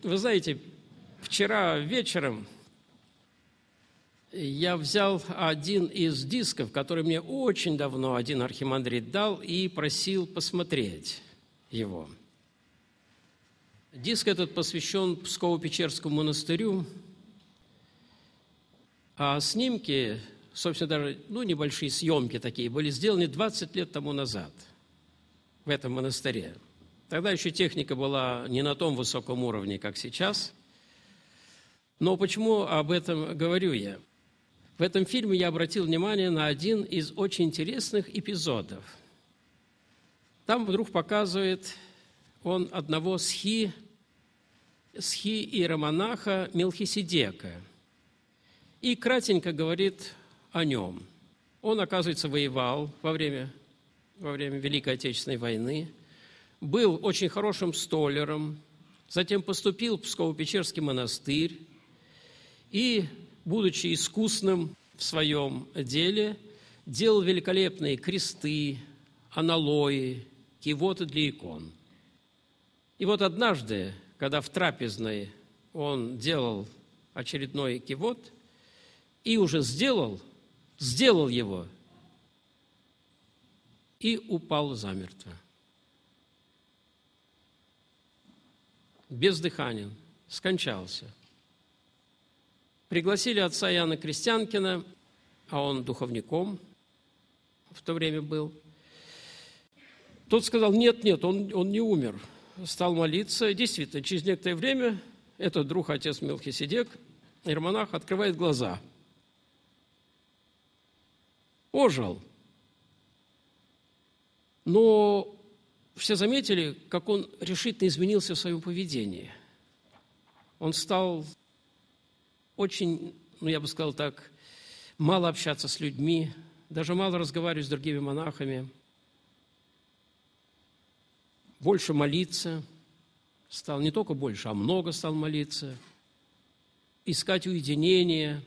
Вы знаете, вчера вечером я взял один из дисков, который мне очень давно один архимандрит дал, и просил посмотреть его. Диск этот посвящен Псково-Печерскому монастырю, а снимки, собственно, даже небольшие съемки такие, были сделаны 20 лет тому назад в этом монастыре. Тогда еще техника была не на том высоком уровне, как сейчас. Но почему об этом говорю я? В этом фильме я обратил внимание на один из очень интересных эпизодов. Там вдруг показывает он одного иеромонаха Мелхиседека и кратенько говорит о нем. Он, оказывается, воевал во время Великой Отечественной войны, был очень хорошим столяром, затем поступил в Псково-Печерский монастырь и, будучи искусным в своем деле, делал великолепные кресты, аналои, кивоты для икон. И вот однажды, когда в трапезной он делал очередной кивот и уже сделал его и упал замертво. Бездыханен, скончался. Пригласили отца Иоанна Крестьянкина, а он духовником в то время был. Тот сказал: нет, он не умер. Стал молиться. Действительно, через некоторое время этот друг, отец Мелхиседек, иеромонах, открывает глаза. Ожил. Но все заметили, как он решительно изменился в своем поведении. Он стал очень, я бы сказал так, мало общаться с людьми, даже мало разговаривать с другими монахами, больше молиться стал, не только больше, а много стал молиться, искать уединение.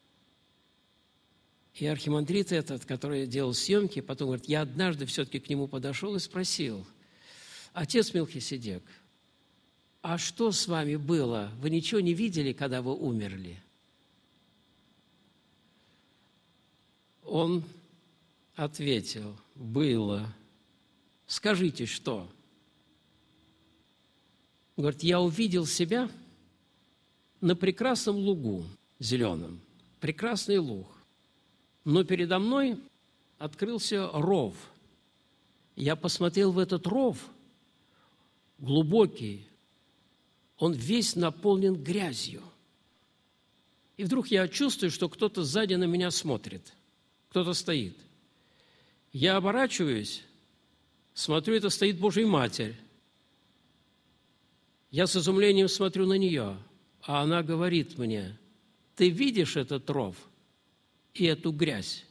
И архимандрит этот, который делал съемки, потом говорит: я однажды все-таки к нему подошел и спросил: отец Мелхиседек, а что с вами было? Вы ничего не видели, когда вы умерли? Он ответил: было. Скажите, что? Говорит: я увидел себя на прекрасном лугу зеленом, прекрасный луг, но передо мной открылся ров. Я посмотрел в этот ров, глубокий, он весь наполнен грязью. И вдруг я чувствую, что кто-то сзади на меня смотрит, кто-то стоит. Я оборачиваюсь, смотрю, это стоит Божья Матерь. Я с изумлением смотрю на нее, а она говорит мне: ты видишь этот ров и эту грязь?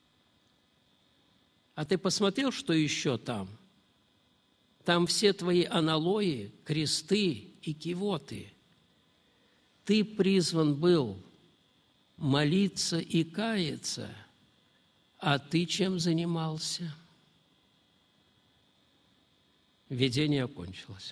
А ты посмотрел, что еще там? Там все твои аналои, кресты и кивоты. Ты призван был молиться и каяться, а ты чем занимался? Видение окончилось.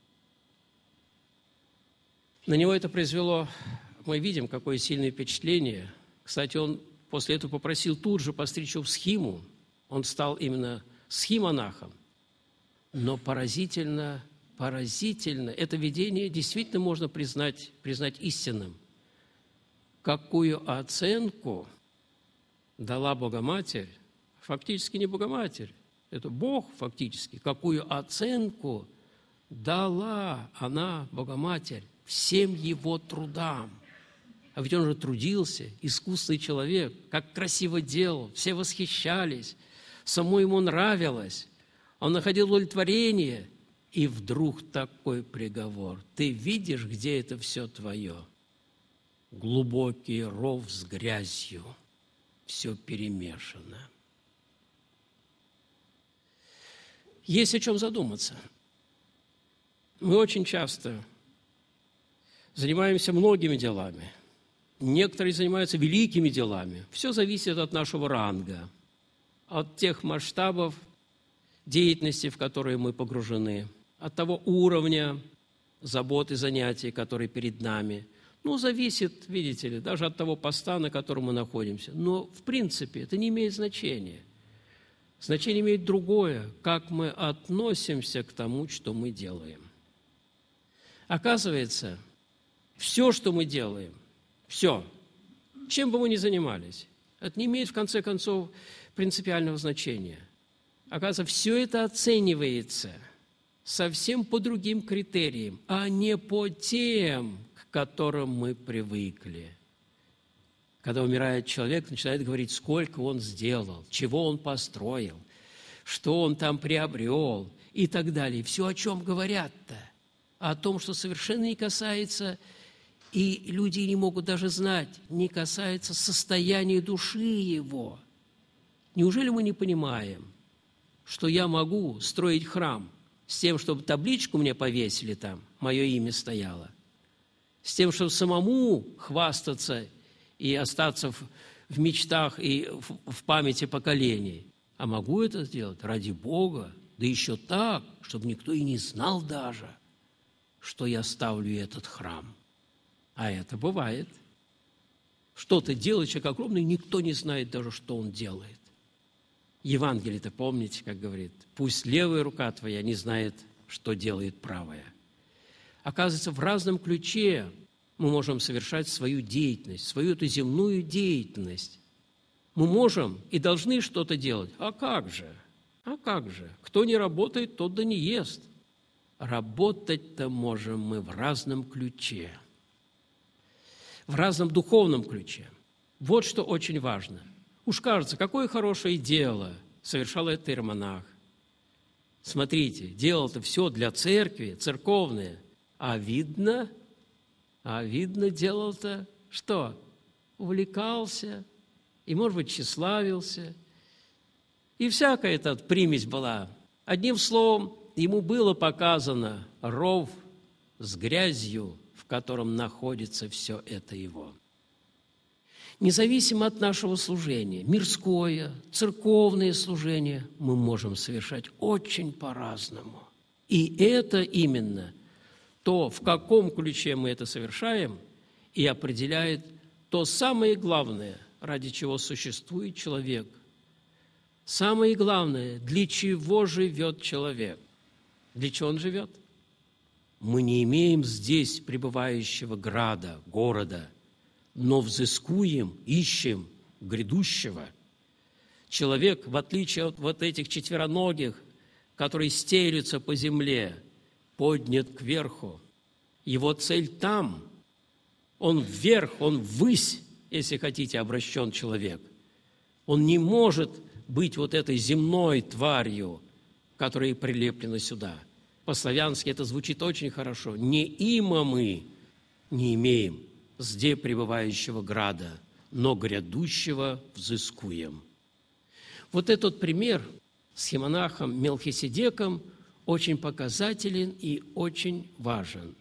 На него это произвело, мы видим, какое сильное впечатление. Кстати, он после этого попросил тут же постричь его в схиму. Он стал именно схимонахом. Но поразительно, это видение действительно можно признать истинным. Какую оценку дала Богоматерь, фактически не Богоматерь, это Бог фактически, какую оценку дала она, Богоматерь, всем его трудам. А ведь он же трудился, искусный человек, как красиво делал, все восхищались, само ему нравилось, он находил удовлетворение, и вдруг такой приговор. Ты видишь, где это все твое? Глубокий ров с грязью, все перемешано. Есть о чем задуматься. Мы очень часто занимаемся многими делами. Некоторые занимаются великими делами. Все зависит от нашего ранга, от тех масштабов деятельности, в которые мы погружены, от того уровня забот и занятий, которые перед нами. Ну, зависит, видите ли, даже от того поста, на котором мы находимся. Но, в принципе, это не имеет значения. Значение имеет другое, как мы относимся к тому, что мы делаем. Оказывается, все, что мы делаем, все, чем бы мы ни занимались, это не имеет, в конце концов, принципиального значения. Оказывается, все это оценивается совсем по другим критериям, а не по тем, к которым мы привыкли. Когда умирает человек, начинает говорить, сколько он сделал, чего он построил, что он там приобрел и так далее. Все, о чем говорят-то, о том, что совершенно не касается, и люди не могут даже знать, не касается состояния души его. Неужели мы не понимаем, что я могу строить храм с тем, чтобы табличку мне повесили там, мое имя стояло, с тем, чтобы самому хвастаться и остаться в мечтах и в памяти поколений. А могу это сделать ради Бога, да еще так, чтобы никто и не знал даже, что я ставлю этот храм. А это бывает. Что-то делает человек огромный, никто не знает даже, что он делает. Евангелие-то помните, как говорит, пусть левая рука твоя не знает, что делает правая. Оказывается, в разном ключе мы можем совершать свою деятельность, свою эту земную деятельность. Мы можем и должны что-то делать. А как же? А как же? Кто не работает, тот да не ест. Работать-то можем мы в разном ключе, в разном духовном ключе. Вот что очень важно. Уж кажется, какое хорошее дело совершал этот иеромонах. Смотрите, делал-то все для церкви, церковное, а видно, делал-то что? Увлекался и, может быть, тщеславился. И всякая эта примесь была. Одним словом, ему было показано ров с грязью, в котором находится все это его. Независимо от нашего служения, мирское, церковное служение, мы можем совершать очень по-разному. И это именно то, в каком ключе мы это совершаем, и определяет то самое главное, ради чего существует человек. Самое главное, для чего живет человек. Для чего он живет? Мы не имеем здесь пребывающего града, города, но взыскуем, ищем грядущего. Человек, в отличие от вот этих четвероногих, которые стелются по земле, поднят кверху. Его цель там. Он вверх, он ввысь, если хотите, обращен человек. Он не может быть вот этой земной тварью, которая прилеплена сюда. По-славянски это звучит очень хорошо. Не има мы не имеем сде пребывающего града, но грядущего взыскуем. Вот этот пример с иеромонахом Мелхиседеком очень показателен и очень важен.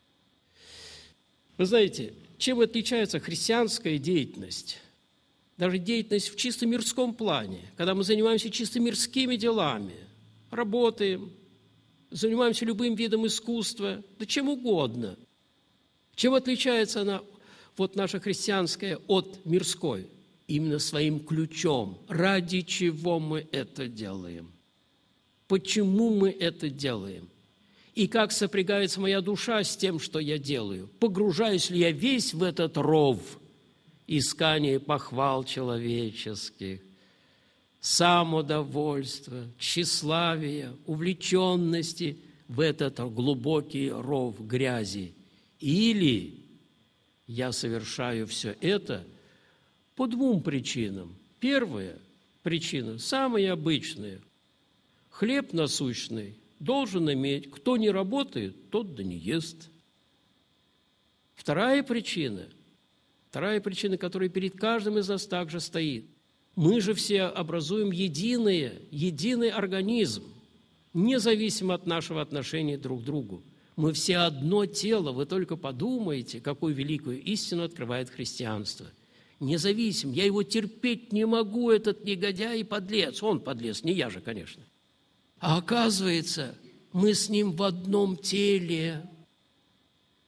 Вы знаете, чем отличается христианская деятельность? Даже деятельность в чисто мирском плане, когда мы занимаемся чисто мирскими делами, работаем, занимаемся любым видом искусства, да чем угодно. Чем отличается она, вот наша христианская, от мирской? Именно своим ключом. Ради чего мы это делаем? Почему мы это делаем? И как сопрягается моя душа с тем, что я делаю? Погружаюсь ли я весь в этот ров искания похвал человеческих, самодовольства, тщеславия, увлеченности в этот глубокий ров грязи? Или я совершаю все это по двум причинам. Первая причина, самая обычная. Хлеб насущный должен иметь. Кто не работает, тот да не ест. Вторая причина, которая перед каждым из нас также стоит. Мы же все образуем единый организм, независимо от нашего отношения друг к другу. Мы все одно тело. Вы только подумайте, какую великую истину открывает христианство. Независим. Я его терпеть не могу, этот негодяй и подлец. Он подлец, не я же, конечно. А оказывается, мы с ним в одном теле.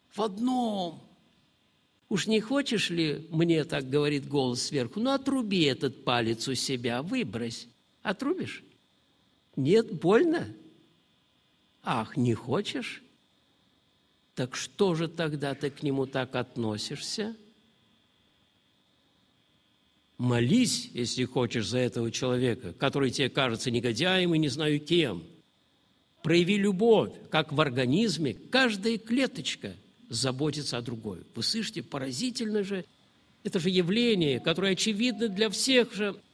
в одном. Уж не хочешь ли, мне так говорит голос сверху, ну отруби этот палец у себя, выбрось. Отрубишь? Нет, больно? Ах, не хочешь? Так что же тогда ты к нему так относишься? Молись, если хочешь, за этого человека, который тебе кажется негодяем и не знаю кем. Прояви любовь, как в организме каждая клеточка заботится о другой. Вы слышите, поразительно же, это же явление, которое очевидно для всех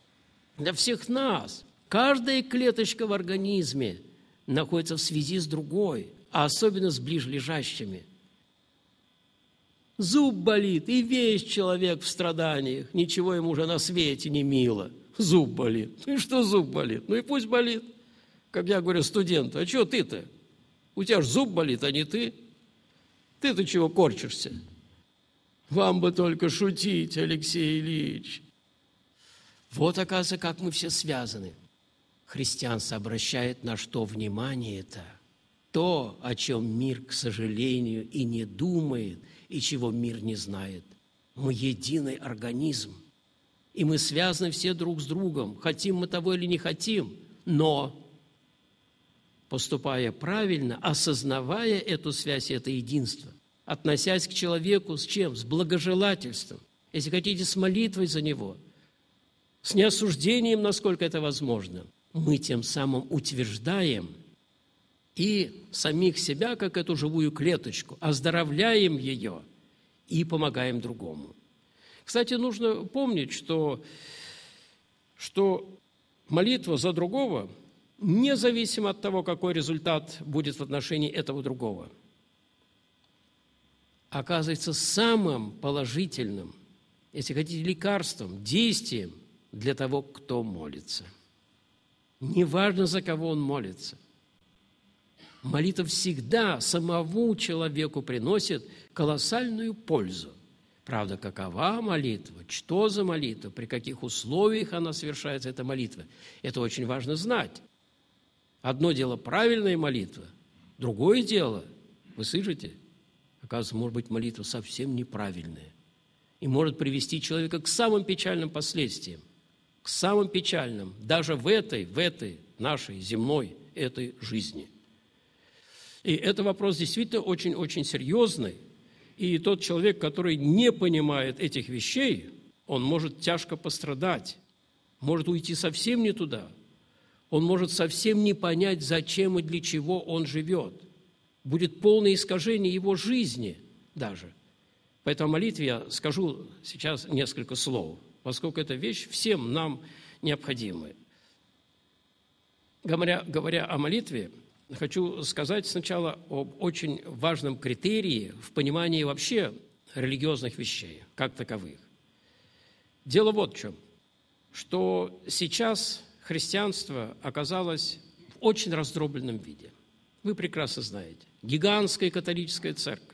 нас. Каждая клеточка в организме находится в связи с другой, а особенно с ближлежащими. Зуб болит, и весь человек в страданиях, ничего ему уже на свете не мило. Зуб болит. Ну и что зуб болит? Ну и пусть болит. Как я говорю студенту, а что ты-то? У тебя же зуб болит, а не ты. Ты-то чего корчишься? Вам бы только шутить, Алексей Ильич. Вот, оказывается, как мы все связаны. Христианство обращает на что внимание-то? То, о чем мир, к сожалению, и не думает, и чего мир не знает. Мы единый организм, и мы связаны все друг с другом, хотим мы того или не хотим, но, поступая правильно, осознавая эту связь, это единство, относясь к человеку с чем? С благожелательством, если хотите, с молитвой за него, с неосуждением, насколько это возможно, мы тем самым утверждаем и самих себя, как эту живую клеточку, оздоровляем ее и помогаем другому. Кстати, нужно помнить, что молитва за другого, независимо от того, какой результат будет в отношении этого другого, оказывается самым положительным, если хотите, лекарством, действием для того, кто молится. Неважно, за кого он молится. Молитва всегда самому человеку приносит колоссальную пользу. Правда, какова молитва, что за молитва, при каких условиях она совершается, эта молитва, это очень важно знать. Одно дело правильная молитва, другое дело, вы слышите, оказывается, может быть молитва совсем неправильная и может привести человека к самым печальным последствиям, к самым печальным, даже в этой нашей земной этой жизни. И это вопрос действительно очень-очень серьезный. И тот человек, который не понимает этих вещей, он может тяжко пострадать, может уйти совсем не туда. Он может совсем не понять, зачем и для чего он живет. Будет полное искажение его жизни даже. Поэтому о молитве я скажу сейчас несколько слов, поскольку эта вещь всем нам необходимая. Говоря о молитве, хочу сказать сначала об очень важном критерии в понимании вообще религиозных вещей, как таковых. Дело вот в чем, что сейчас христианство оказалось в очень раздробленном виде. Вы прекрасно знаете. Гигантская католическая церковь.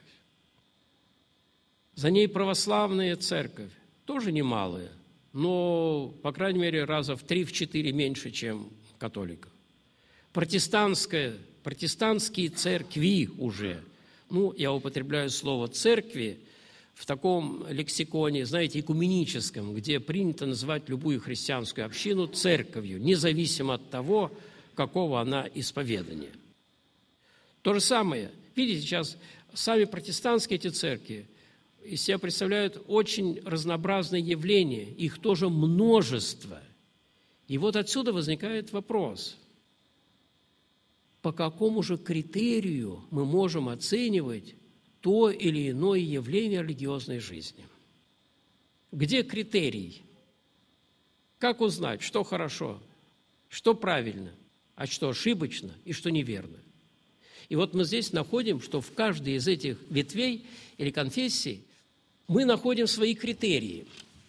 За ней православная церковь, тоже немалая, но, по крайней мере, раза в 3-4 меньше, чем католиков. Протестантские церкви уже, я употребляю слово «церкви» в таком лексиконе, знаете, экуменическом, где принято называть любую христианскую общину церковью, независимо от того, какого она исповедания. То же самое, видите, сейчас сами протестантские эти церкви из себя представляют очень разнообразные явления, их тоже множество. И вот отсюда возникает вопрос – по какому же критерию мы можем оценивать то или иное явление религиозной жизни? Где критерий? Как узнать, что хорошо, что правильно, а что ошибочно и что неверно? И вот мы здесь находим, что в каждой из этих ветвей или конфессий мы находим свои критерии.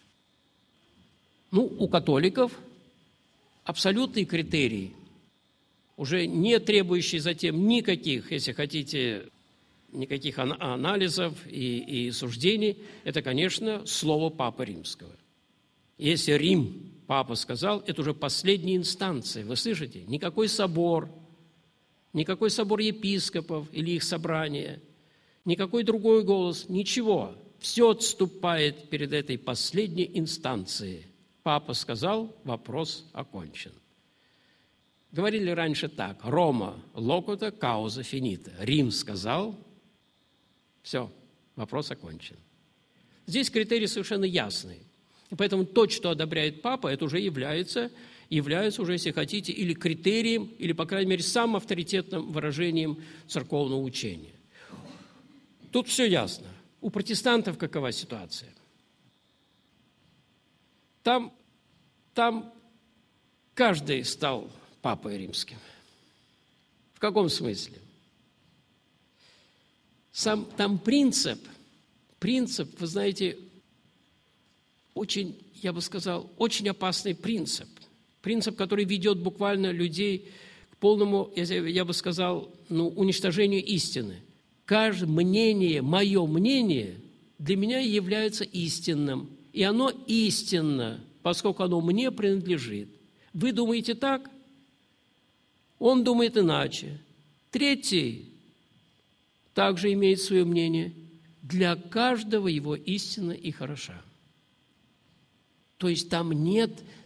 У католиков абсолютный критерий, уже не требующий затем никаких, если хотите, никаких анализов и суждений, это, конечно, слово Папы Римского. Если Рим, Папа сказал, это уже последняя инстанция, вы слышите? Никакой собор епископов или их собрания, никакой другой голос, ничего. Все отступает перед этой последней инстанцией. Папа сказал, вопрос окончен. Говорили раньше так: Рома локута кауза финита. Рим сказал, все, вопрос окончен. Здесь критерии совершенно ясные. И поэтому то, что одобряет папа, это уже является уже, если хотите, или критерием, или, по крайней мере, самым авторитетным выражением церковного учения. Тут все ясно. У протестантов какова ситуация? Там каждый стал папой римским. В каком смысле? Там принцип, вы знаете, очень, я бы сказал, очень опасный принцип. Принцип, который ведет буквально людей к полному, я бы сказал, уничтожению истины. Мое мнение для меня является истинным. И оно истинно, поскольку оно мне принадлежит. Вы думаете так? Он думает иначе. Третий также имеет свое мнение. Для каждого его истина и хороша. То есть там нет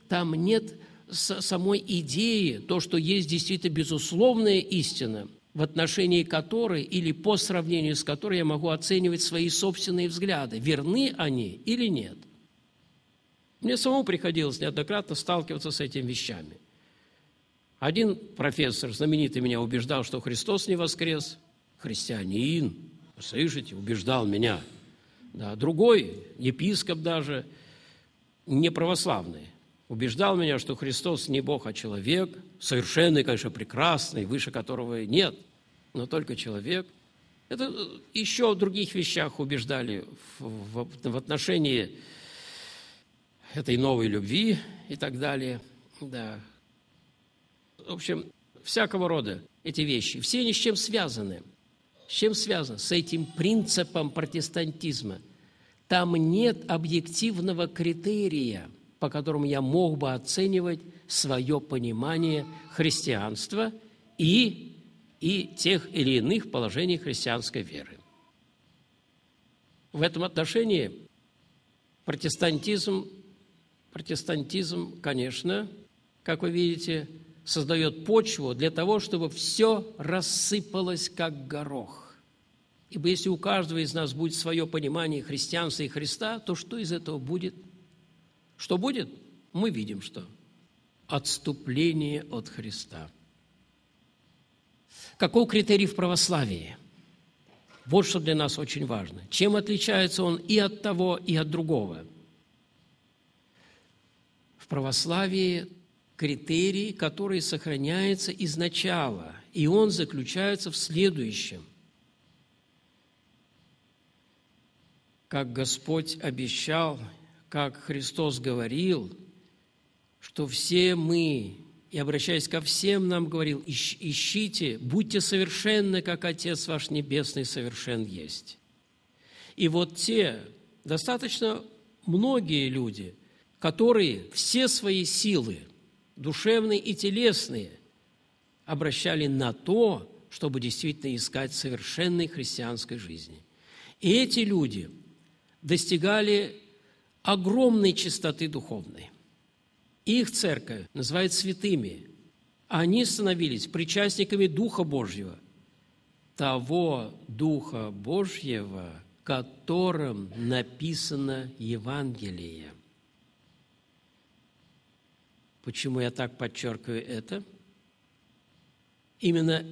самой идеи, то, что есть действительно безусловная истина, в отношении которой или по сравнению с которой я могу оценивать свои собственные взгляды, верны они или нет. Мне самому приходилось неоднократно сталкиваться с этими вещами. Один профессор знаменитый меня убеждал, что Христос не воскрес, христианин, слышите, убеждал меня. Да, другой, епископ даже, не православный, убеждал меня, что Христос не Бог, а человек, совершенный, конечно, прекрасный, выше которого нет, но только человек. Это еще в других вещах убеждали в отношении этой новой любви и так далее. Да. В общем, всякого рода эти вещи. Все они с чем связаны? С чем связаны? С этим принципом протестантизма. Там нет объективного критерия, по которому я мог бы оценивать свое понимание христианства и тех или иных положений христианской веры. В этом отношении протестантизм, конечно, как вы видите, создает почву для того, чтобы все рассыпалось, как горох. Ибо если у каждого из нас будет свое понимание христианства и Христа, то что из этого будет? Что будет? Мы видим, что отступление от Христа. Каков критерий в православии? Вот что для нас очень важно. Чем отличается он и от того, и от другого? В православии критерий, который сохраняется изначала, и он заключается в следующем. Как Господь обещал, как Христос говорил, что все мы, и обращаясь ко всем нам говорил, ищите, будьте совершенны, как Отец ваш Небесный совершен есть. И вот те достаточно многие люди, которые все свои силы, душевные и телесные, обращали на то, чтобы действительно искать совершенной христианской жизни. И эти люди достигали огромной чистоты духовной. Их церковь называют святыми. Они становились причастниками Духа Божьего, того Духа Божьего, которым написано Евангелие. Почему я так подчеркиваю это? Именно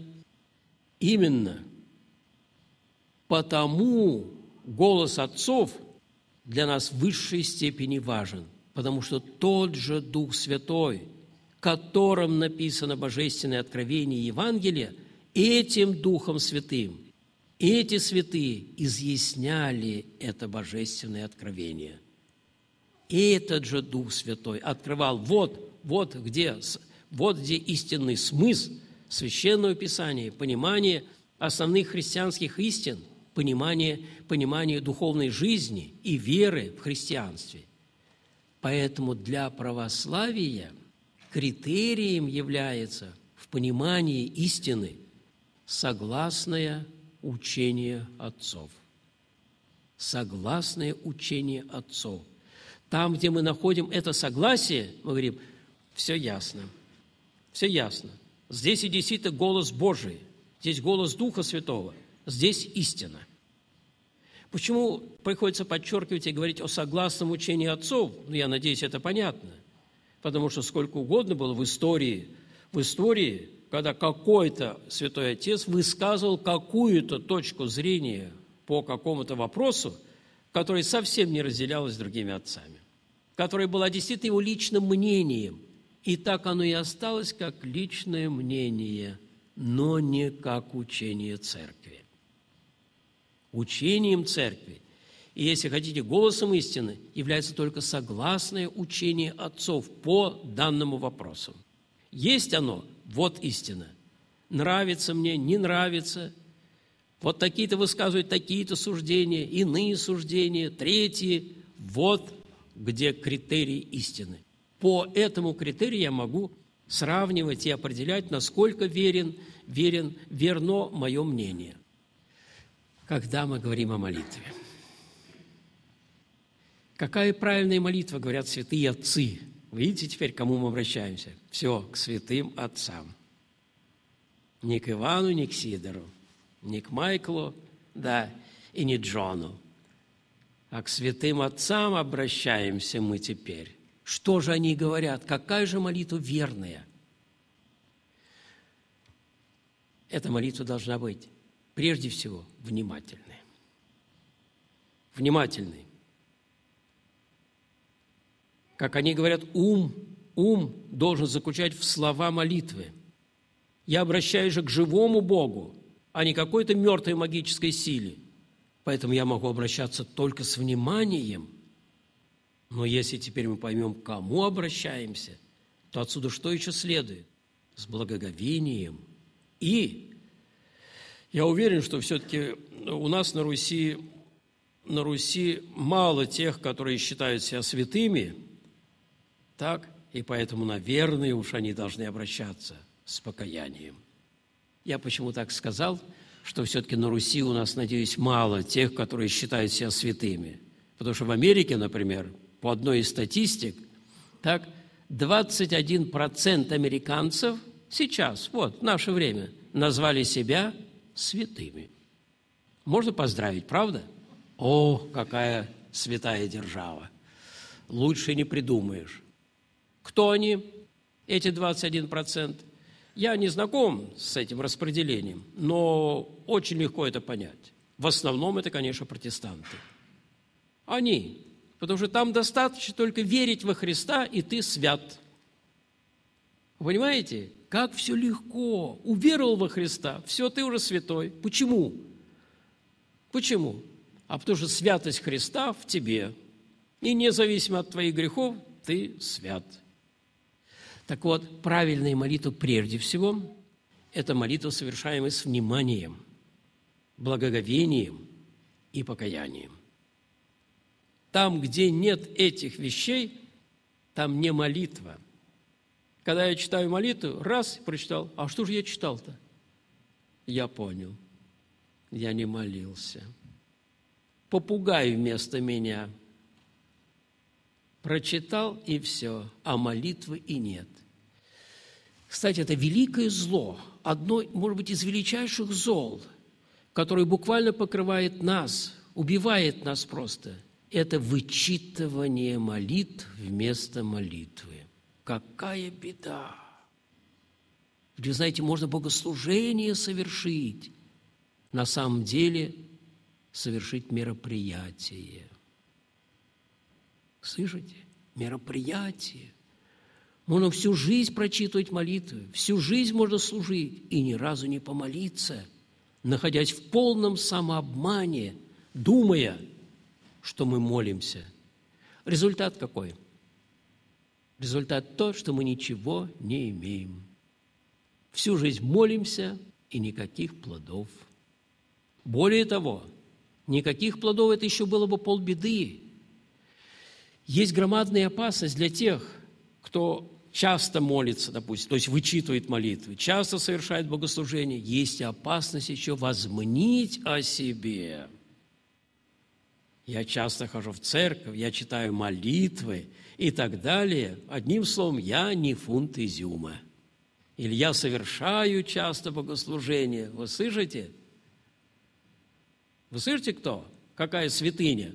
потому голос отцов для нас в высшей степени важен, потому что тот же Дух Святой, которым написано Божественное откровение Евангелия, этим Духом Святым эти святые изъясняли это Божественное откровение. И этот же Дух Святой открывал вот где истинный смысл Священного Писания, понимание основных христианских истин, понимание духовной жизни и веры в христианстве. Поэтому для православия критерием является в понимании истины согласная учение отцов. Согласное учение отцов. Там, где мы находим это согласие, мы говорим, все ясно, все ясно. Здесь и действительно голос Божий, здесь голос Духа Святого, здесь истина. Почему приходится подчеркивать и говорить о согласном учении отцов? Ну, я надеюсь, это понятно. Потому что сколько угодно было в истории, когда какой-то святой отец высказывал какую-то точку зрения по какому-то вопросу, которая совсем не разделялась с другими отцами, которая была действительно его личным мнением. И так оно и осталось как личное мнение, но не как учение церкви. Учением церкви, и, если хотите, голосом истины, является только согласное учение отцов по данному вопросу. Есть оно, вот истина. Нравится мне, не нравится. Вот такие-то высказывают такие-то суждения, иные суждения, третьи. Вот где критерий истины. По этому критерию я могу сравнивать и определять, насколько верно мое мнение. Когда мы говорим о молитве. Какая правильная молитва, говорят святые отцы. Вы видите теперь, к кому мы обращаемся? Все, к святым отцам. Не к Ивану, не к Сидору, не к Майклу, да, и не Джону. А к святым отцам обращаемся мы теперь. Что же они говорят? Какая же молитва верная? Эта молитва должна быть, прежде всего, внимательной. Внимательной. Как они говорят, ум должен заключать в слова молитвы. Я обращаюсь же к живому Богу, а не какой-то мертвой магической силе. Поэтому я могу обращаться только с вниманием. Но если теперь мы поймем, к кому обращаемся, то отсюда что еще следует? С благоговением. И я уверен, что все-таки у нас на Руси мало тех, которые считают себя святыми, так, и поэтому, наверное, уж они должны обращаться с покаянием. Я почему так сказал, что все-таки на Руси у нас, надеюсь, мало тех, которые считают себя святыми. Потому что в Америке, например, по одной из статистик, так, 21% американцев сейчас, вот, в наше время, назвали себя святыми. Можно поздравить, правда? О, какая святая держава! Лучше не придумаешь. Кто они, эти 21%? Я не знаком с этим распределением, но очень легко это понять. В основном это, конечно, протестанты. Они, потому что там достаточно только верить во Христа, и ты свят. Понимаете, как все легко. Уверовал во Христа, все, ты уже святой. Почему? Почему? А потому что святость Христа в тебе. И независимо от твоих грехов, ты свят. Так вот, правильная молитва прежде всего – это молитва, совершаемая с вниманием, благоговением и покаянием. Там, где нет этих вещей, там не молитва. Когда я читаю молитву, раз, прочитал, а что же я читал-то? Я понял, я не молился. Попугай вместо меня. Прочитал, и все, а молитвы и нет. Кстати, это великое зло, одно, может быть, из величайших зол, которое буквально покрывает нас, убивает нас просто. Это вычитывание молитв вместо молитвы. Какая беда! Вы знаете, можно богослужение совершить, на самом деле совершить мероприятие. Слышите? Мероприятие. Можно всю жизнь прочитывать молитвы, всю жизнь можно служить и ни разу не помолиться, находясь в полном самообмане, думая, что мы молимся. Результат какой? Результат тот, что мы ничего не имеем. Всю жизнь молимся, и никаких плодов. Более того, никаких плодов – это еще было бы полбеды. Есть громадная опасность для тех, кто часто молится, допустим, то есть вычитывает молитвы, часто совершает богослужение, есть опасность еще возмнить о себе. Я часто хожу в церковь, я читаю молитвы и так далее. Одним словом, я не фунт изюма. Или я совершаю часто богослужение. Вы слышите? Вы слышите, кто? Какая святыня?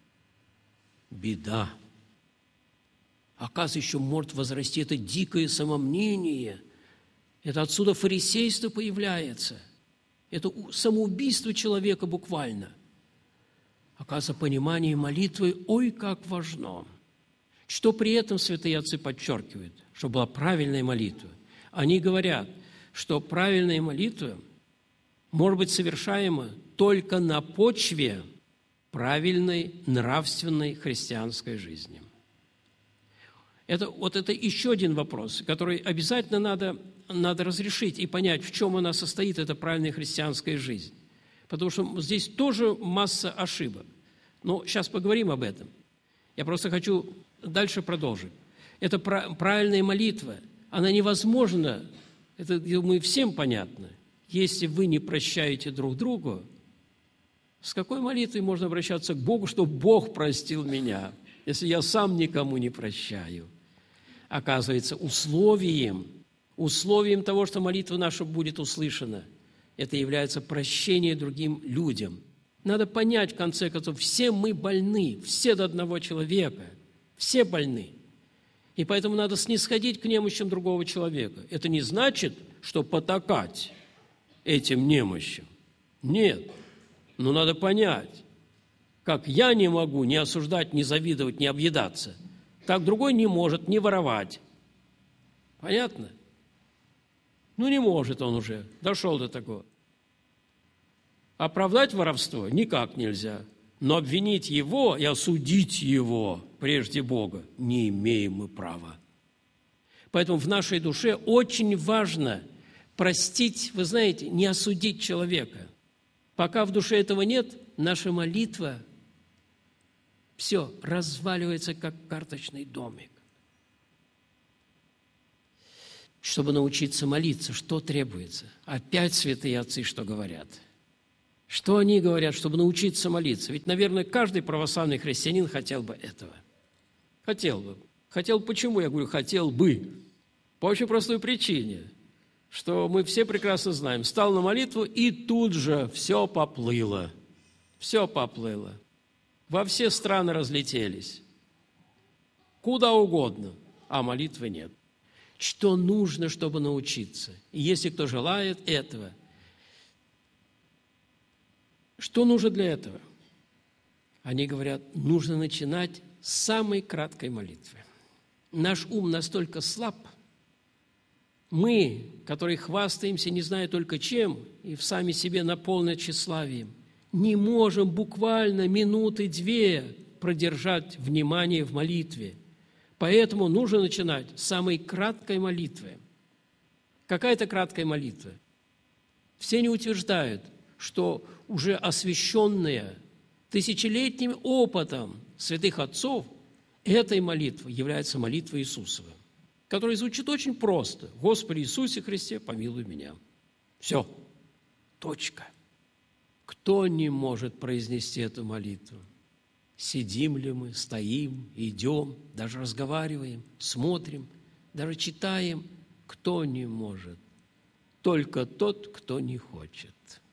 Беда. Оказывается, еще может возрасти это дикое самомнение. Это отсюда фарисейство появляется. Это самоубийство человека буквально. Оказывается, понимание молитвы, ой, как важно. Что при этом святые отцы подчеркивают? Что была правильная молитва. Они говорят, что правильная молитва может быть совершаема только на почве правильной нравственной христианской жизни. Это еще один вопрос, который обязательно надо разрешить и понять, в чем она состоит, эта правильная христианская жизнь. Потому что здесь тоже масса ошибок. Но сейчас поговорим об этом. Я просто хочу дальше продолжить. Это правильная молитва. Она невозможна, это, думаю, всем понятно. Если вы не прощаете друг другу, с какой молитвой можно обращаться к Богу, чтобы Бог простил меня, если я сам никому не прощаю? Оказывается, условием того, что молитва наша будет услышана, это является прощение другим людям. Надо понять, в конце концов, все мы больны, все до одного человека, все больны. И поэтому надо снисходить к немощам другого человека. Это не значит, что потакать этим немощам. Нет. Но надо понять, как я не могу ни осуждать, ни завидовать, ни объедаться, так другой не может не воровать. Понятно? Не может он уже, дошел до такого. Оправдать воровство никак нельзя, но обвинить его и осудить его прежде Бога не имеем мы права. Поэтому в нашей душе очень важно простить, вы знаете, не осудить человека. Пока в душе этого нет, наша молитва все разваливается, как карточный домик. Чтобы научиться молиться, что требуется? Опять святые отцы что говорят? Что они говорят, чтобы научиться молиться? Ведь, наверное, каждый православный христианин хотел бы этого. Хотел бы. Хотел почему? Я говорю, хотел бы. По очень простой причине, что мы все прекрасно знаем. Стал на молитву, и тут же все поплыло. Все поплыло. Во все страны разлетелись. Куда угодно, а молитвы нет. Что нужно, чтобы научиться? И если кто желает этого, что нужно для этого? Они говорят, нужно начинать с самой краткой молитвы. Наш ум настолько слаб, мы, которые хвастаемся, не зная только чем, и в сами себе наполнены тщеславием, не можем буквально минуты-две продержать внимание в молитве. Поэтому нужно начинать с самой краткой молитвы. Какая это краткая молитва? Все не утверждают, что уже освященная тысячелетним опытом святых отцов, этой молитвой является молитва Иисусова, которая звучит очень просто. «Господи Иисусе Христе, помилуй меня». Все. Точка. Кто не может произнести эту молитву? Сидим ли мы, стоим, идем, даже разговариваем, смотрим, даже читаем. Кто не может? Только тот, кто не хочет.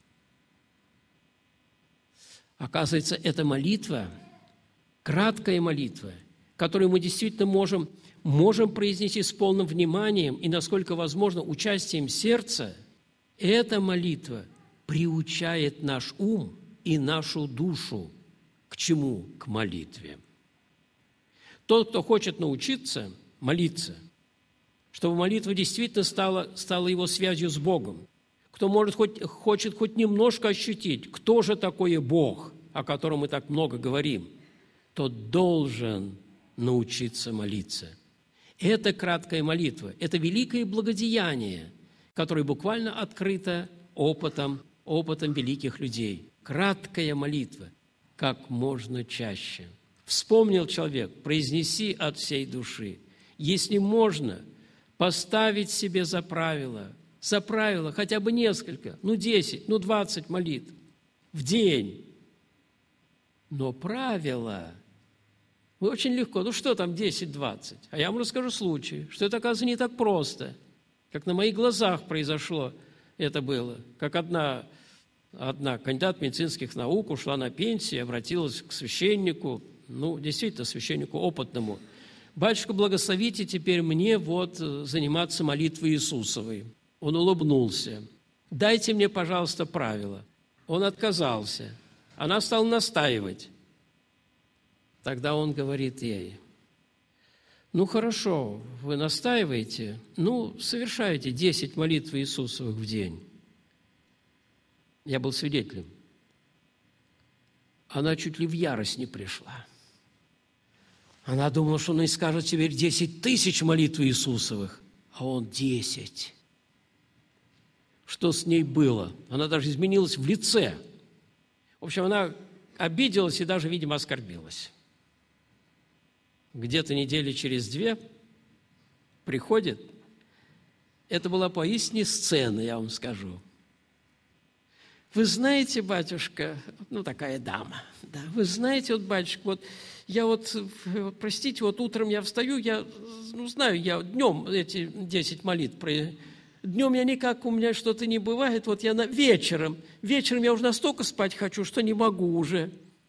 Оказывается, эта молитва, краткая молитва, которую мы действительно можем произнести с полным вниманием и, насколько возможно, участием сердца, эта молитва приучает наш ум и нашу душу к чему? К молитве. Тот, кто хочет научиться молиться, чтобы молитва действительно стала его связью с Богом, кто хочет хоть немножко ощутить, кто же такой Бог, о котором мы так много говорим, тот должен научиться молиться. Это краткая молитва, это великое благодеяние, которое буквально открыто опытом великих людей. Краткая молитва, как можно чаще. Вспомнил человек, произнеси от всей души. Если можно, поставить себе за правило хотя бы несколько, 10, 20 молитв в день. Но правило очень легко. Что там 10-20? А я вам расскажу случай, что это, оказывается, не так просто, как на моих глазах произошло это было. Как одна кандидат медицинских наук ушла на пенсию, обратилась к священнику, действительно, священнику опытному. «Батюшка, благословите теперь мне заниматься молитвой Иисусовой». Он улыбнулся. «Дайте мне, пожалуйста, правила». Он отказался. Она стала настаивать. Тогда он говорит ей: хорошо, вы настаиваете, совершайте 10 молитв Иисусовых в день. Я был свидетелем. Она чуть ли в ярость не пришла. Она думала, что он ей скажет теперь 10 тысяч молитв Иисусовых, а он 10. Что с ней было? Она даже изменилась в лице. В общем, она обиделась и даже, видимо, оскорбилась. Где-то недели через 2 приходит. Это была поистине сцена, я вам скажу. «Вы знаете, батюшка», такая дама, да, «вы знаете, батюшка, я простите, утром я встаю, я знаю, я днем эти 10 молитв, днем я никак, у меня что-то не бывает, я вечером я уже настолько спать хочу, что не могу уже.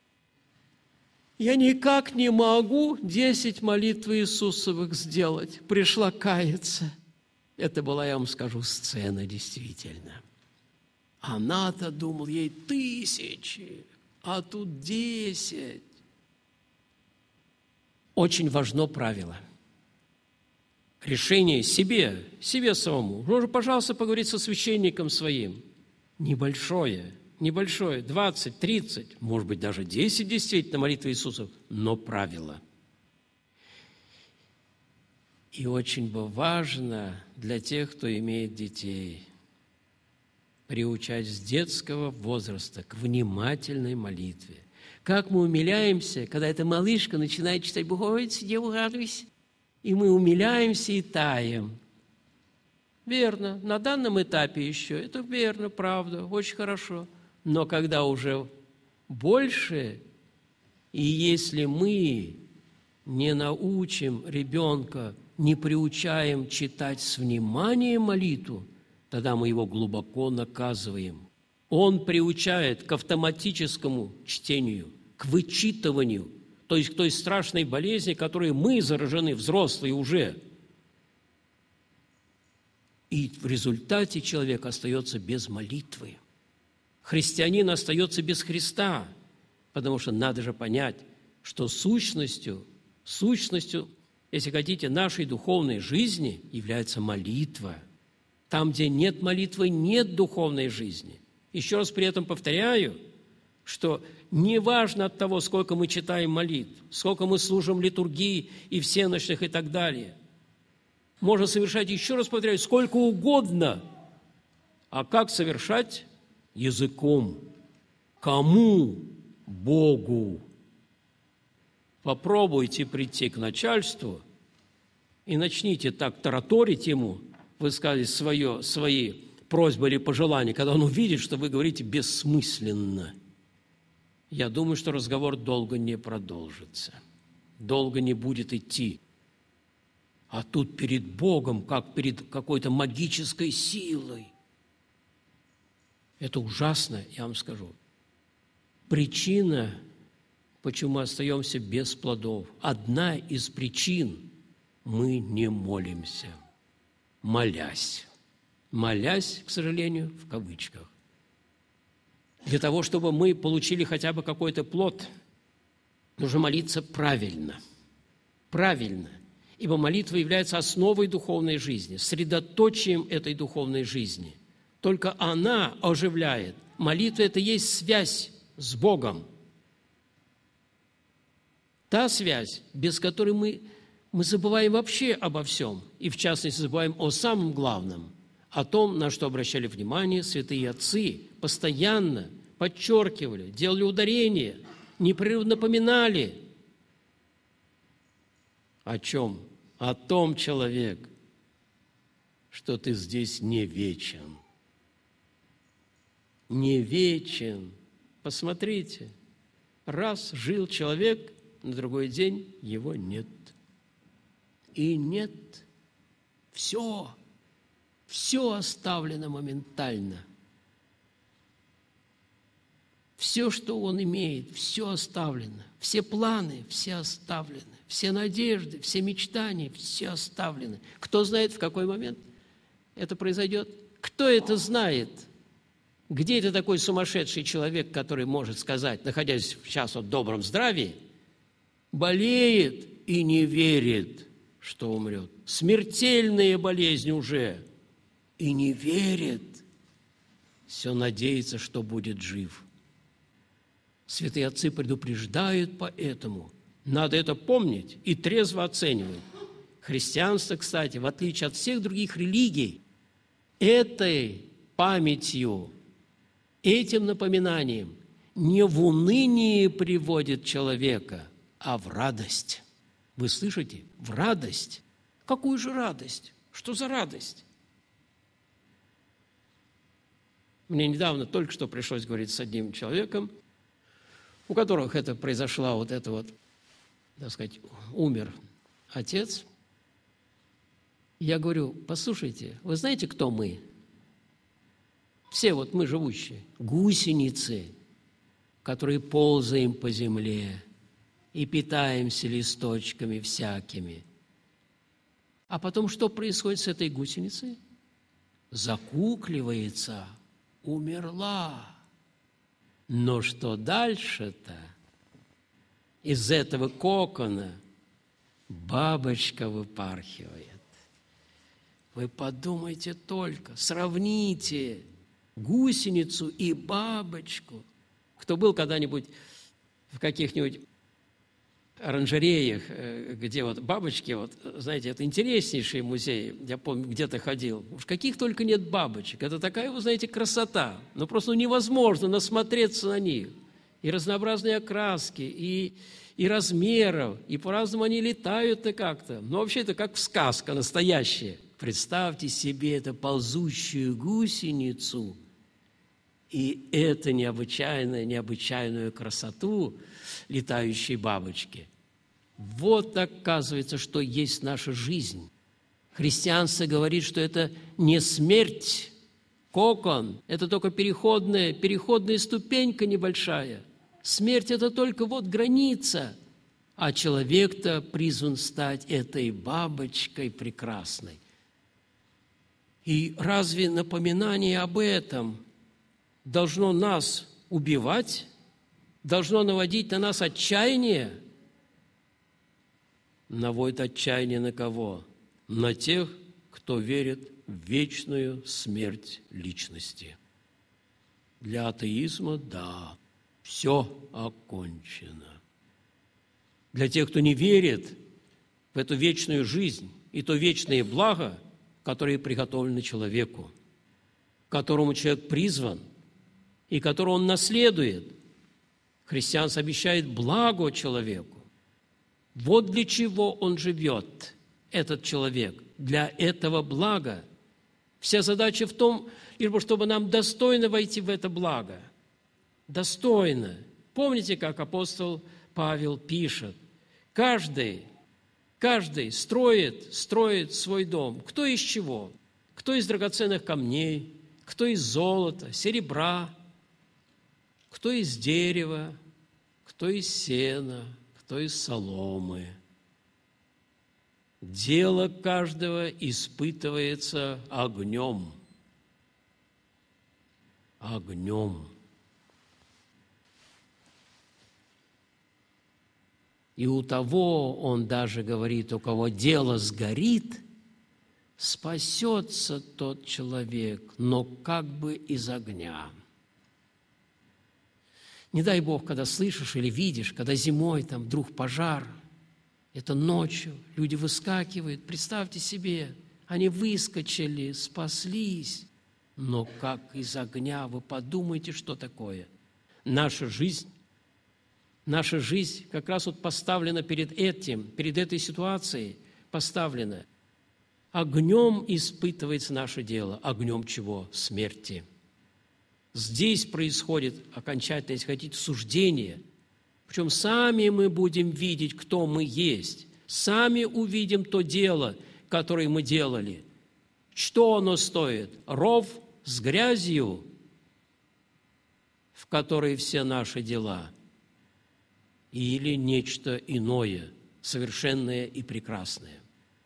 Я никак не могу 10 молитв Иисусовых сделать». Пришла каяться. Это была, я вам скажу, сцена действительно. Она-то думала, ей 1000, а тут 10. Очень важно правило. Решение себе самому. Можно, пожалуйста, поговорить со священником своим. Небольшое, 20, 30, может быть, даже 10 действительно молитвы Иисуса, но правило. И очень важно для тех, кто имеет детей, приучать с детского возраста к внимательной молитве. Как мы умиляемся, когда эта малышка начинает читать «Богородица, Деву радуйся», и мы умиляемся и таем. Верно, на данном этапе еще, это верно, правда, очень хорошо. Но когда уже больше, и если мы не научим ребенка, не приучаем читать с вниманием молитву, тогда мы его глубоко наказываем. Он приучает к автоматическому чтению, к вычитыванию, то есть к той страшной болезни, которой мы заражены, взрослые уже. И в результате человек остается без молитвы. Христианин остается без Христа, потому что надо же понять, что сущностью, если хотите, нашей духовной жизни является молитва. Там, где нет молитвы, нет духовной жизни. Еще раз при этом повторяю, что неважно от того, сколько мы читаем молитв, сколько мы служим литургии и всеночных и так далее. Можно совершать, еще раз повторяю, сколько угодно. А как совершать? Языком. Кому? Богу. Попробуйте прийти к начальству и начните так тараторить ему, высказать свои просьбы или пожелания, когда он увидит, что вы говорите бессмысленно. Я думаю, что разговор долго не продолжится, долго не будет идти. А тут перед Богом, как перед какой-то магической силой. Это ужасно, я вам скажу. Причина, почему мы остаемся без плодов, одна из причин – мы не молимся, молясь. Молясь, к сожалению, в кавычках. Для того, чтобы мы получили хотя бы какой-то плод, нужно молиться правильно. Правильно. Ибо молитва является основой духовной жизни, средоточием этой духовной жизни. Только она оживляет. Молитва – это есть связь с Богом. Та связь, без которой мы забываем вообще обо всем, и в частности забываем о самом главном, о том, на что обращали внимание святые отцы, постоянно подчеркивали, делали ударение, непрерывно напоминали. О чем? О том, человек, что ты здесь не вечен. Не вечен. Посмотрите, раз жил человек, на другой день его нет. И нет. Все оставлено моментально. Все, что он имеет, все оставлено. Все планы, все оставлены. Все надежды, все мечтания, все оставлены. Кто знает, в какой момент это произойдет? Кто это знает? Где это такой сумасшедший человек, который может сказать, находясь сейчас в добром здравии, болеет и не верит, что умрет? Смертельные болезни уже. И не верит. Все надеется, что будет жив. Святые отцы предупреждают поэтому. Надо это помнить и трезво оценивать. Христианство, кстати, в отличие от всех других религий, этой памятью, этим напоминанием не в уныние приводит человека, а в радость. Вы слышите? В радость. Какую же радость? Что за радость? Мне недавно только что пришлось говорить с одним человеком, у которых это произошло, так сказать, умер отец. Я говорю, послушайте, вы знаете, кто мы? Все мы живущие, гусеницы, которые ползаем по земле и питаемся листочками всякими. А потом что происходит с этой гусеницей? Закукливается, умерла. Но что дальше-то? Из этого кокона бабочка выпархивает. Вы подумайте только, сравните гусеницу и бабочку. Кто был когда-нибудь в каких-нибудь оранжереях, где бабочки, знаете, это интереснейший музей, я помню, где-то ходил. Уж каких только нет бабочек. Это такая, вы знаете, красота. Просто невозможно насмотреться на них. И разнообразные окраски, и размеров, и по-разному они летают-то как-то. Но вообще это как сказка настоящая. Представьте себе эту ползущую гусеницу и эту необычайную красоту летающей бабочки. Вот оказывается, что есть наша жизнь. Христианство говорит, что это не смерть, кокон, это только переходная ступенька небольшая. Смерть – это только граница, а человек-то призван стать этой бабочкой прекрасной. И разве напоминание об этом должно нас убивать? Должно наводить на нас отчаяние? Наводит отчаяние на кого? На тех, кто верит в вечную смерть личности. Для атеизма – да, все окончено. Для тех, кто не верит в эту вечную жизнь и то вечное благо, которое приготовлено человеку, к которому человек призван и которого он наследует, христианство обещает благо человеку. Вот для чего он живет, этот человек, для этого блага. Вся задача в том, чтобы нам достойно войти в это благо. Достойно. Помните, как апостол Павел пишет? Каждый строит свой дом. Кто из чего? Кто из драгоценных камней, кто из золота, серебра, кто из дерева, кто из сена, кто из соломы. Дело каждого испытывается огнем. Огнем. И у того, он даже говорит, у кого дело сгорит, спасется тот человек, но как бы из огня. Не дай Бог, когда слышишь или видишь, когда зимой вдруг пожар, это ночью, люди выскакивают, представьте себе, они выскочили, спаслись, но как из огня, вы подумайте, что такое. Наша жизнь как раз поставлена перед этой ситуацией, поставлена. Огнем испытывается наше дело. Огнем чего? Смерти. Здесь происходит окончательное, если хотите, суждение. Причем сами мы будем видеть, кто мы есть. Сами увидим то дело, которое мы делали. Что оно стоит? Ров с грязью, в которой все наши дела, или нечто иное, совершенное и прекрасное.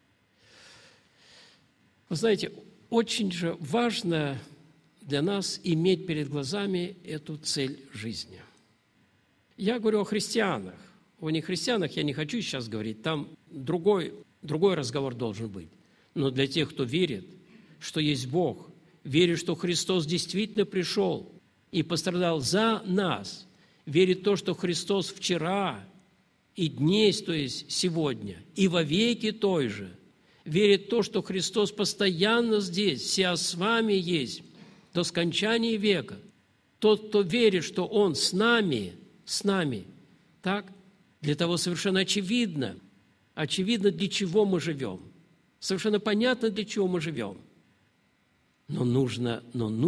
Вы знаете, очень же важно для нас иметь перед глазами эту цель жизни. Я говорю о христианах. О нехристианах я не хочу сейчас говорить, там другой разговор должен быть. Но для тех, кто верит, что есть Бог, верит, что Христос действительно пришел и пострадал за нас, верит в то, что Христос вчера и днесь, то есть сегодня, и вовеки той же, верит в то, что Христос постоянно здесь, вся с вами есть, до скончания века. Тот, кто верит, что Он с нами, так? Для того совершенно очевидно, для чего мы живем. Совершенно понятно, для чего мы живем. Но нужно,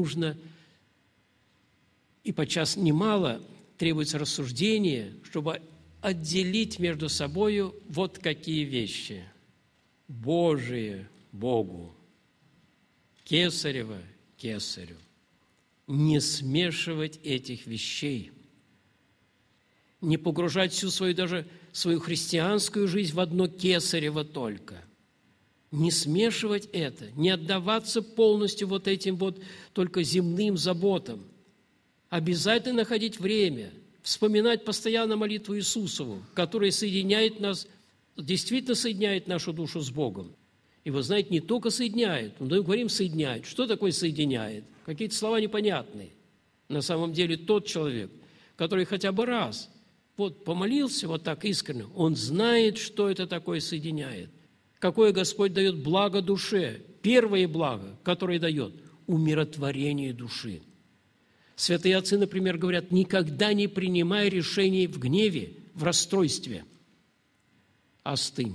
и подчас немало требуется рассуждения, чтобы отделить между собою вот какие вещи. Божие – Богу, Кесарево – Кесарю. Не смешивать этих вещей. Не погружать всю свою христианскую жизнь в одно Кесарево только. Не смешивать это, не отдаваться полностью вот этим вот только земным заботам. Обязательно находить время, вспоминать постоянно молитву Иисусову, которая соединяет нас, действительно соединяет нашу душу с Богом. И вы знаете, не только соединяет, мы говорим соединяет. Что такое соединяет? Какие-то слова непонятные. На самом деле тот человек, который хотя бы раз вот помолился вот так искренне, он знает, что это такое соединяет. Какое Господь дает благо душе. Первое благо, которое дает – умиротворение души. Святые отцы, например, говорят, никогда не принимай решений в гневе, в расстройстве. Остынь.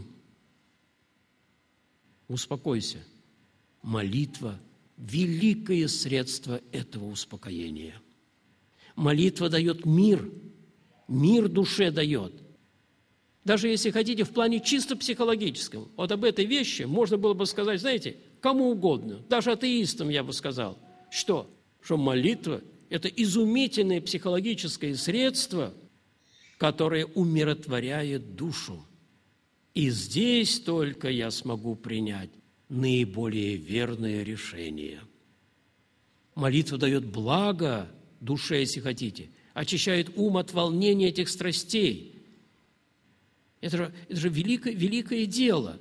Успокойся. Молитва – великое средство этого успокоения. Молитва дает мир душе дает. Даже если хотите, в плане чисто психологическом, вот об этой вещи можно было бы сказать, знаете, кому угодно, даже атеистам я бы сказал, что молитва – это изумительное психологическое средство, которое умиротворяет душу. И здесь только я смогу принять наиболее верное решение. Молитва дает благо душе, если хотите, очищает ум от волнения этих страстей. Это же великое дело.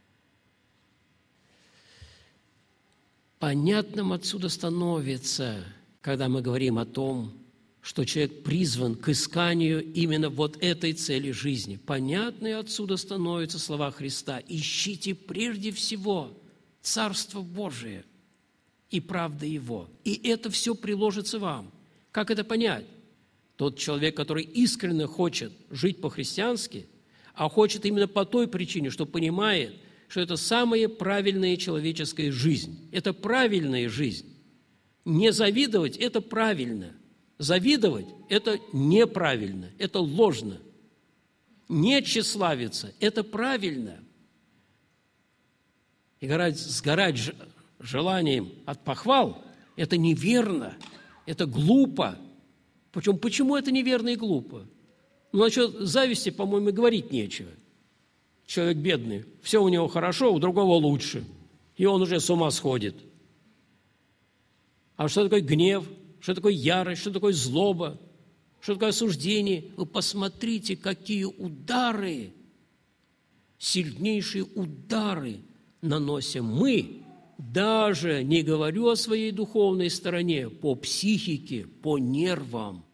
Понятным отсюда становится, когда мы говорим о том, что человек призван к исканию именно вот этой цели жизни. Понятны отсюда становятся слова Христа: «Ищите прежде всего Царство Божие и правда Его, и это все приложится вам». Как это понять? Тот человек, который искренне хочет жить по-христиански, а хочет именно по той причине, что понимает, что это самая правильная человеческая жизнь. Это правильная жизнь. Не завидовать – это правильно. Завидовать – это неправильно, это ложно. Не тщеславиться – это правильно. И сгорать желанием от похвал – это неверно, это глупо. Причем, почему это неверно и глупо? Насчет зависти, по-моему, и говорить нечего. Человек бедный, все у него хорошо, у другого лучше, и он уже с ума сходит. А что такое гнев? Что такое ярость? Что такое злоба? Что такое осуждение? Вы посмотрите, какие удары, сильнейшие удары наносим мы, даже не говорю о своей духовной стороне, по психике, по нервам.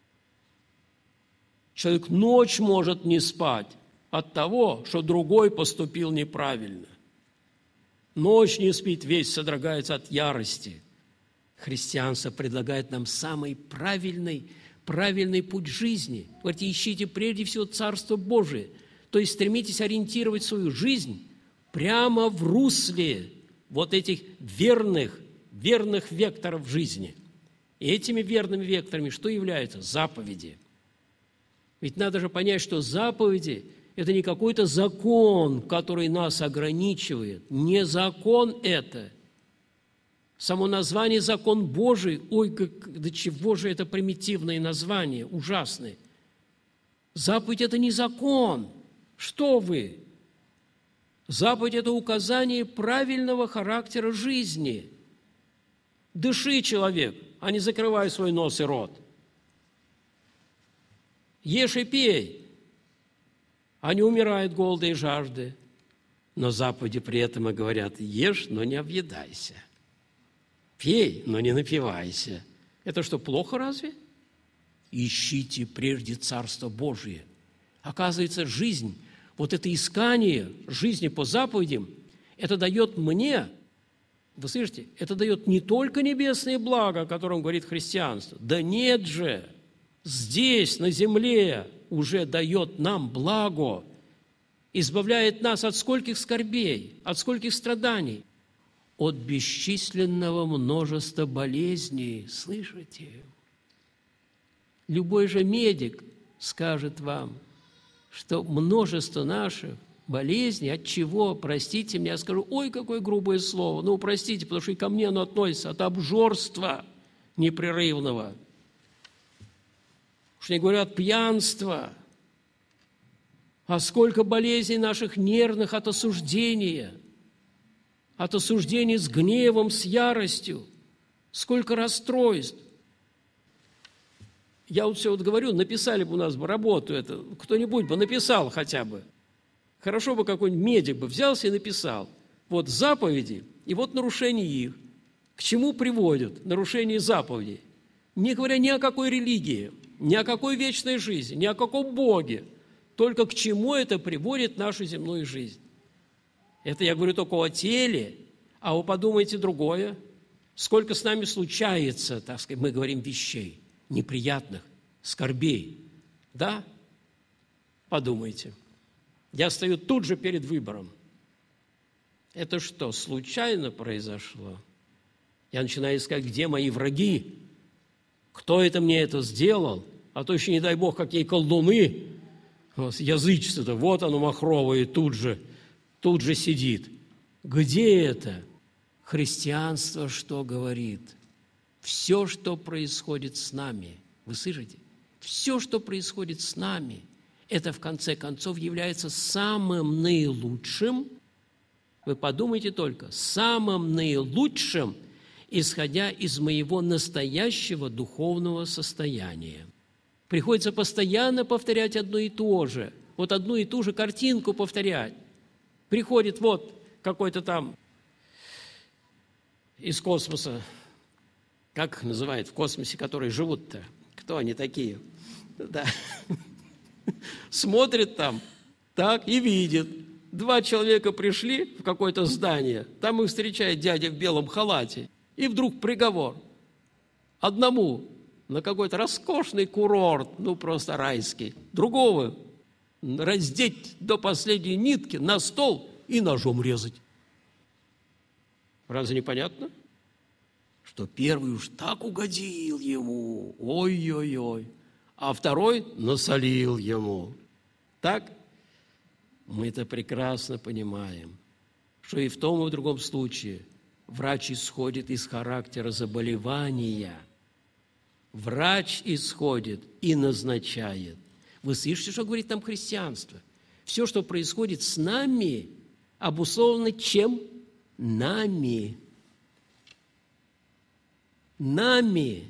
Человек ночь может не спать от того, что другой поступил неправильно. Ночь не спит, весь содрогается от ярости. Христианство предлагает нам самый правильный путь жизни. Говорите, ищите прежде всего Царство Божие. То есть стремитесь ориентировать свою жизнь прямо в русле вот этих верных векторов жизни. И этими верными векторами что являются? Заповеди. Ведь надо же понять, что заповеди – это не какой-то закон, который нас ограничивает. Не закон это. Само название «закон Божий», ой, до чего же это примитивное название, ужасное. Заповедь – это не закон. Что вы? Заповедь – это указание правильного характера жизни. Дыши, человек, а не закрывай свой нос и рот. Ешь и пей, а не умирай от голода и жажды. Но заповеди при этом и говорят: ешь, но не объедайся. Пей, но не напивайся. Это что, плохо разве? Ищите прежде Царство Божие. Оказывается, жизнь, вот это искание жизни по заповедям, это дает мне, вы слышите, это дает не только небесные блага, о котором говорит христианство. Да нет же, здесь, на земле, уже дает нам благо, избавляет нас от скольких скорбей, от скольких страданий, от бесчисленного множества болезней. Слышите? Любой же медик скажет вам, что множество наших болезней, от чего, простите меня, я скажу: ой, какое грубое слово, ну, простите, потому что и ко мне оно относится, от обжорства непрерывного, уж не говорю от пьянства, а сколько болезней наших нервных от осуждения с гневом, с яростью, сколько расстройств. Я вот все вот говорю, написали бы у нас бы работу, это кто-нибудь бы написал хотя бы. Хорошо бы какой-нибудь медик бы взялся и написал. Вот заповеди и вот нарушение их. К чему приводят нарушение заповедей? Не говоря ни о какой религии, ни о какой вечной жизни, ни о каком Боге. Только к чему это приводит нашу земную жизнь. Это я говорю только о теле, а вы подумайте другое. Сколько с нами случается, так сказать, мы говорим, вещей неприятных, скорбей. Да? Подумайте. Я стою тут же перед выбором. Это что, случайно произошло? Я начинаю искать, где мои враги, кто это мне это сделал, а то еще, не дай Бог, какие колдуны, язычество-то, вот оно махровое, тут же сидит. Где это? Христианство что говорит? Все, что происходит с нами, вы слышите? Все, что происходит с нами, это в конце концов является самым наилучшим, вы подумайте только, самым наилучшим, исходя из моего настоящего духовного состояния. Приходится постоянно повторять одно и то же, вот одну и ту же картинку повторять. Приходит вот какой-то там из космоса, как их называют в космосе, которые живут-то? Кто они такие? Да. Смотрит там, так, и видит. 2 человека пришли в какое-то здание, там их встречает дядя в белом халате, и вдруг приговор. Одному на какой-то роскошный курорт, ну просто райский, другого раздеть до последней нитки, на стол и ножом резать. Разве непонятно? Что первый уж так угодил ему, ой-ой-ой, а второй насолил ему. Так? Мы это прекрасно понимаем, что и в том, и в другом случае врач исходит из характера заболевания. Врач исходит и назначает. Вы слышите, что говорит там христианство? Все, что происходит с нами, обусловлено чем? Нами. Нами.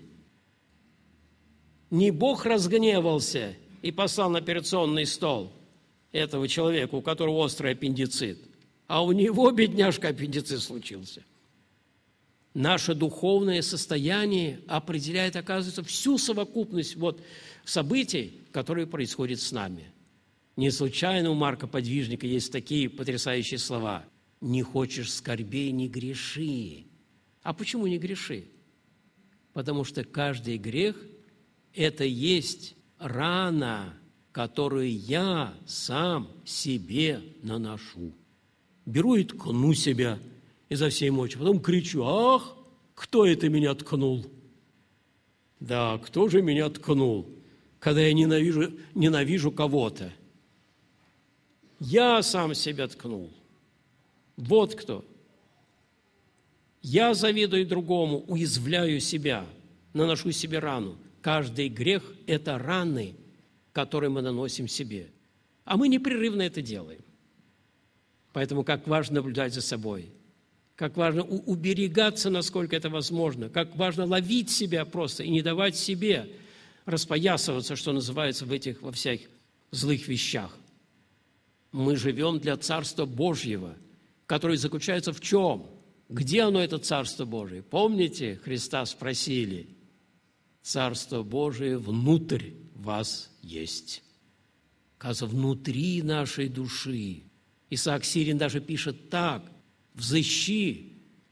Не Бог разгневался и послал на операционный стол этого человека, у которого острый аппендицит, а у него, бедняжка, аппендицит случился. Наше духовное состояние определяет, оказывается, всю совокупность вот событий, которые происходят с нами. Не случайно у Марка Подвижника есть такие потрясающие слова: «Не хочешь скорбей, не греши». А почему не греши? Потому что каждый грех – это есть рана, которую я сам себе наношу. беру и ткну себя изо всей мочи. Потом кричу: ах, кто это меня ткнул? Да, кто же меня ткнул, когда я ненавижу кого-то? Я сам себя ткнул. Вот кто. Я завидую другому, уязвляю себя, наношу себе рану. Каждый грех – это раны, которые мы наносим себе. А мы непрерывно это делаем. Поэтому как важно наблюдать за собой, как важно уберегаться, насколько это возможно, как важно ловить себя просто и не давать себе распоясываться, что называется, во всяких злых вещах. Мы живем для Царства Божьего, которое заключается в чем? Где оно, это Царство Божие? Помните, Христа спросили: Царство Божие внутрь вас есть. Оказывается, внутри нашей души. Исаак Сирин даже пишет так: взыщи,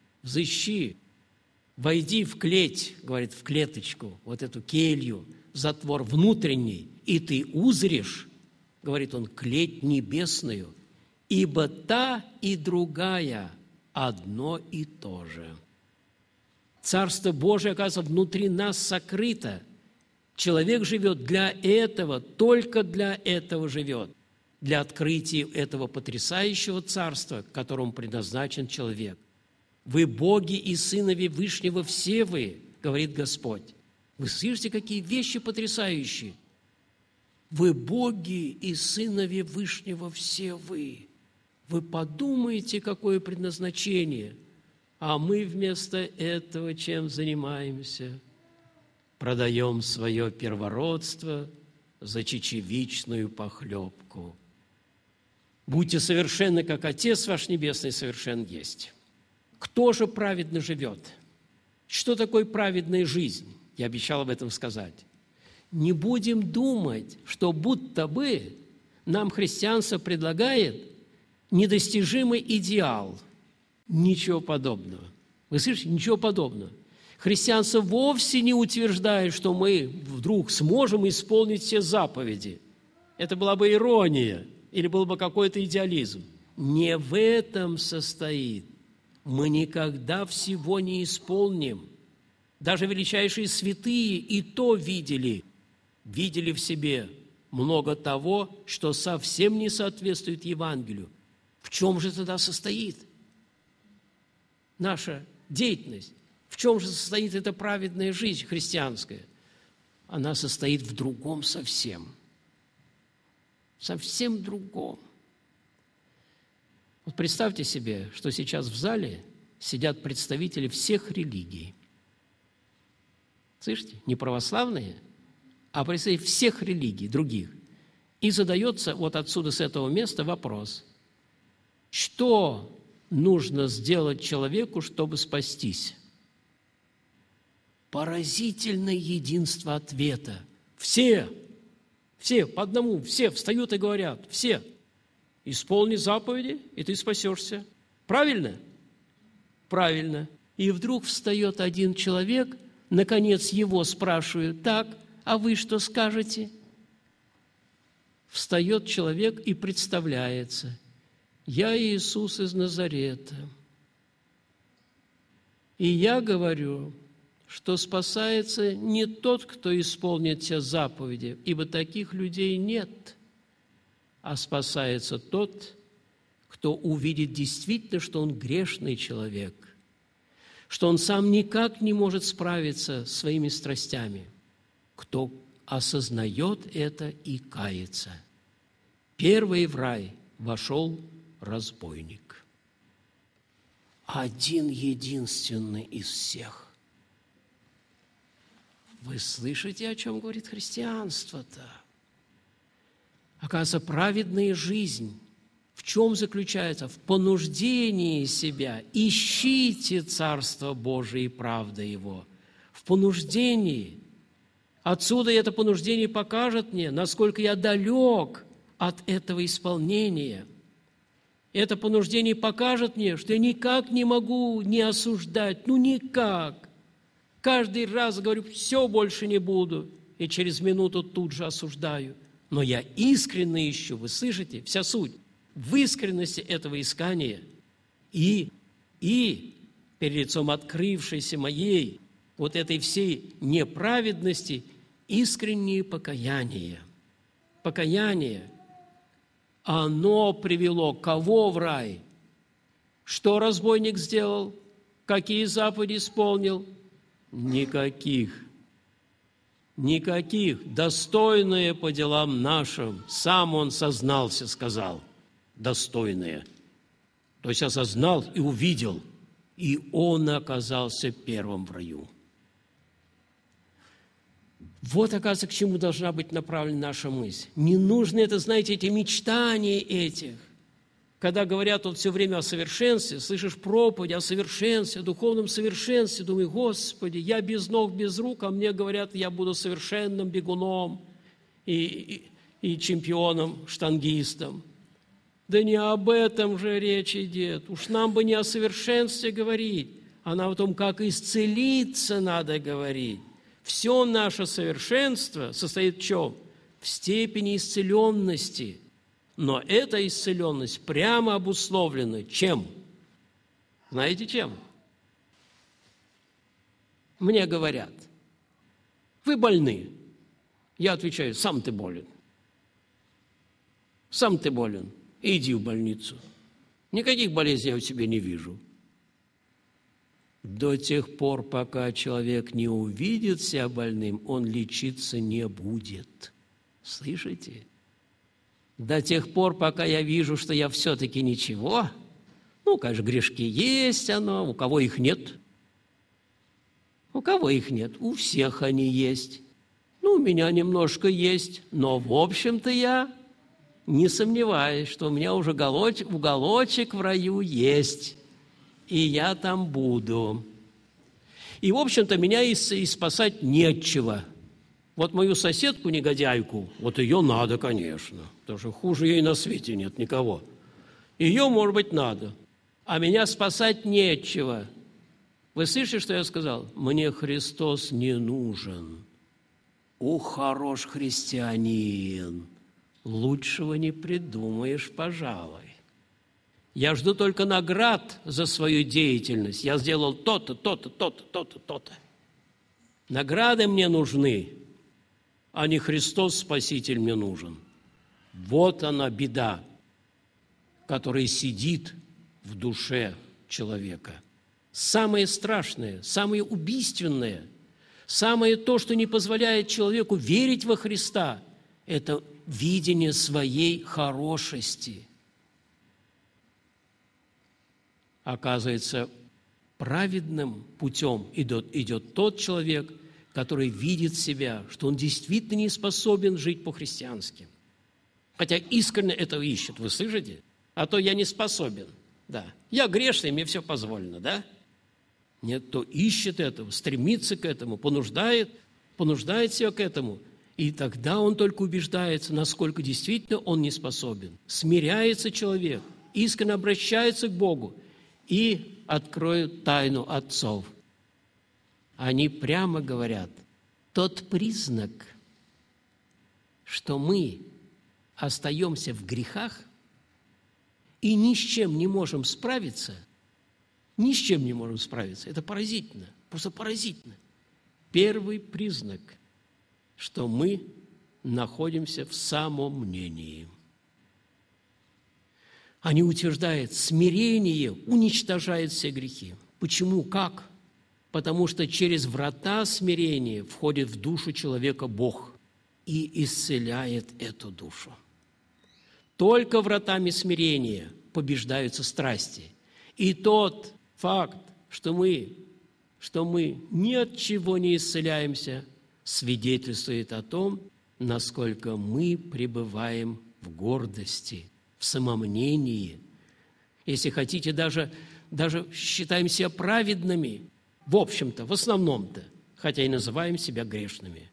войди в клеть, говорит, в клеточку, вот эту келью, затвор внутренний, и ты узришь, говорит он, клеть небесную, ибо та и другая одно и то же. Царство Божие, оказывается, внутри нас сокрыто. Человек живет для этого, только для этого живет, для открытия этого потрясающего царства, к которому предназначен человек. «Вы боги и сынови Вышнего все вы», говорит Господь. Вы слышите, какие вещи потрясающие? «Вы боги и сынови Вышнего все вы». Вы подумаете, какое предназначение, а мы вместо этого чем занимаемся? Продаем свое первородство за чечевичную похлебку. Будьте совершенны, как Отец ваш Небесный совершен есть. Кто же праведно живет? Что такое праведная жизнь? Я обещал об этом сказать. Не будем думать, что будто бы нам христианство предлагает недостижимый идеал. Ничего подобного. Вы слышите? Ничего подобного. Христианство вовсе не утверждает, что мы вдруг сможем исполнить все заповеди. Это была бы ирония или был бы какой-то идеализм. Не в этом состоит. Мы никогда всего не исполним. Даже величайшие святые и то видели в себе много того, что совсем не соответствует Евангелию. В чем же тогда состоит наша деятельность? В чем же состоит эта праведная жизнь христианская? Она состоит в другом совсем. Совсем другом. Вот представьте себе, что сейчас в зале сидят представители всех религий. Слышите? Не православные, а представители всех религий, других. И задается вот отсюда, с этого места, вопрос: что нужно сделать человеку, чтобы спастись? Поразительное единство ответа. Все по одному, все встают и говорят: все, исполни заповеди, и ты спасешься. Правильно? Правильно. И вдруг встает один человек, наконец его спрашивают: так, а вы что скажете? Встает человек и представляется: я Иисус из Назарета. И я говорю, что спасается не тот, кто исполнит все заповеди, ибо таких людей нет, а спасается тот, кто увидит действительно, что он грешный человек, что он сам никак не может справиться с своими страстями, кто осознает это и кается. Первый в рай вошел разбойник. Один единственный из всех. Вы слышите, о чем говорит христианство-то? Оказывается, праведная жизнь в чем заключается? В понуждении себя. Ищите Царство Божие и правда Его. В понуждении. Отсюда это понуждение покажет мне, насколько я далек от этого исполнения. Это понуждение покажет мне, что я никак не могу не осуждать. Ну, никак. Каждый раз говорю: все, больше не буду. И через минуту тут же осуждаю. Но я искренне ищу, вы слышите, вся суть. в искренности этого искания и перед лицом открывшейся моей вот этой всей неправедности искреннее покаяние. Покаяние, оно привело кого в рай? Что разбойник сделал? Какие заповеди исполнил? Никаких. Никаких. Достойные по делам нашим. Сам он сознался, сказал. Достойные. То есть осознал и увидел. И он оказался первым в раю. Вот, оказывается, к чему должна быть направлена наша мысль. Не нужно это, знаете, эти мечтания этих. Когда говорят вот все время о совершенстве, слышишь проповедь о совершенстве, о духовном совершенстве, думаю, Господи, я без ног, без рук, а мне говорят, я буду совершенным бегуном и чемпионом, штангистом. Да не об этом же речь идет. Уж нам бы не о совершенстве говорить, а о том, как исцелиться надо говорить. Все наше совершенство состоит в чем? В степени исцеленности. Но эта исцеленность прямо обусловлена чем? Знаете чем? Мне говорят, вы больны. Я отвечаю, сам ты болен. Сам ты болен. Иди в больницу. Никаких болезней я у тебя не вижу. До тех пор, пока человек не увидит себя больным, он лечиться не будет. Слышите? До тех пор, пока я вижу, что я все-таки ничего, конечно, грешки есть, у кого их нет? У кого их нет? У всех они есть. У меня немножко есть, но, в общем-то, я не сомневаюсь, что у меня уже уголочек в раю есть, и я там буду. И, в общем-то, меня и спасать нечего. Вот мою соседку, негодяйку, вот ее надо, конечно, потому что хуже ей на свете нет никого. Ее, может быть, надо, а меня спасать нечего. Вы слышите, что я сказал? Мне Христос не нужен. Хорош христианин. Лучшего не придумаешь, пожалуй. Я жду только наград за свою деятельность. Я сделал то-то, то-то, то-то, то-то, то-то. Награды мне нужны, а не Христос Спаситель мне нужен. Вот она беда, которая сидит в душе человека. Самое страшное, самое убийственное, самое то, что не позволяет человеку верить во Христа, это видение своей хорошести. Оказывается, праведным путем идет тот человек, который видит себя, что он действительно не способен жить по-христиански. Хотя искренне этого ищет, вы слышите? А то я не способен, да. Я грешный, мне все позволено, да? Нет, то ищет этого, стремится к этому, понуждает себя к этому. И тогда он только убеждается, насколько действительно он не способен. Смиряется человек, искренне обращается к Богу и откроет тайну отцов. Они прямо говорят, тот признак, что мы остаемся в грехах и ни с чем не можем справиться, это поразительно, просто поразительно. Первый признак, что мы находимся в самомнении. Они утверждают, смирение уничтожает все грехи. Почему? Как? Потому что через врата смирения входит в душу человека Бог и исцеляет эту душу. Только вратами смирения побеждаются страсти. И тот факт, что мы ни от чего не исцеляемся, свидетельствует о том, насколько мы пребываем в гордости, в самомнении. Если хотите, даже считаем себя праведными, в общем-то, в основном-то, хотя и называем себя грешными.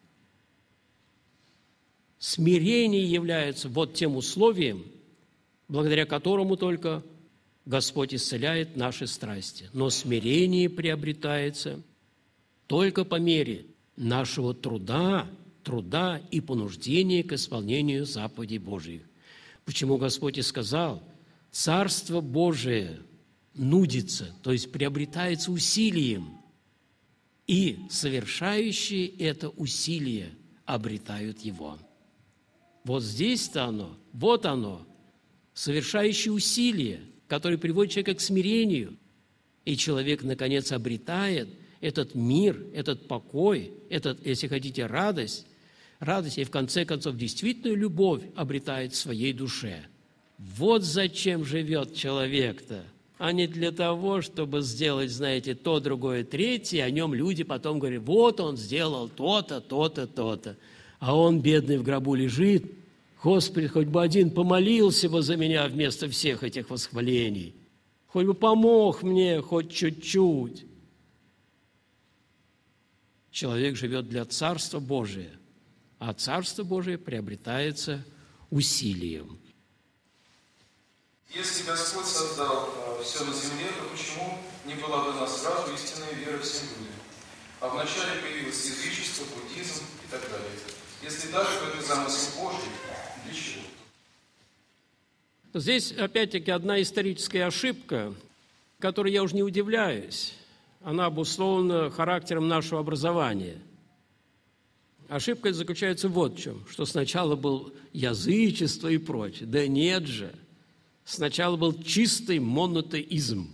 Смирение является вот тем условием, благодаря которому только Господь исцеляет наши страсти. Но смирение приобретается только по мере нашего труда и понуждения к исполнению заповедей Божьих. Почему Господь и сказал, Царство Божие нудится, то есть приобретается усилием, и совершающие это усилие обретают его. Вот здесь-то оно, вот оно, совершающее усилие, которое приводит человека к смирению, и человек, наконец, обретает этот мир, этот покой, этот, если хотите, радость, и в конце концов действительную любовь обретает в своей душе. Вот зачем живет человек-то, а не для того, чтобы сделать, знаете, то, другое, третье, о нем люди потом говорят, вот он сделал то-то, то-то, то-то, а он, бедный, в гробу лежит. Господи, хоть бы один помолился бы за меня вместо всех этих восхвалений, хоть бы помог мне хоть чуть-чуть. Человек живет для Царства Божия, а Царство Божие приобретается усилием. Если Господь создал все на земле, то почему не была дана сразу истинная вера всем людям? А вначале появилось язычество, буддизм и так далее. Если так, то это замысел Божий. Для чего? Здесь, опять-таки, одна историческая ошибка, которой я уже не удивляюсь. Она обусловлена характером нашего образования. Ошибка заключается вот в чем, что сначала было язычество и прочее. Да нет же. Сначала был чистый монотеизм,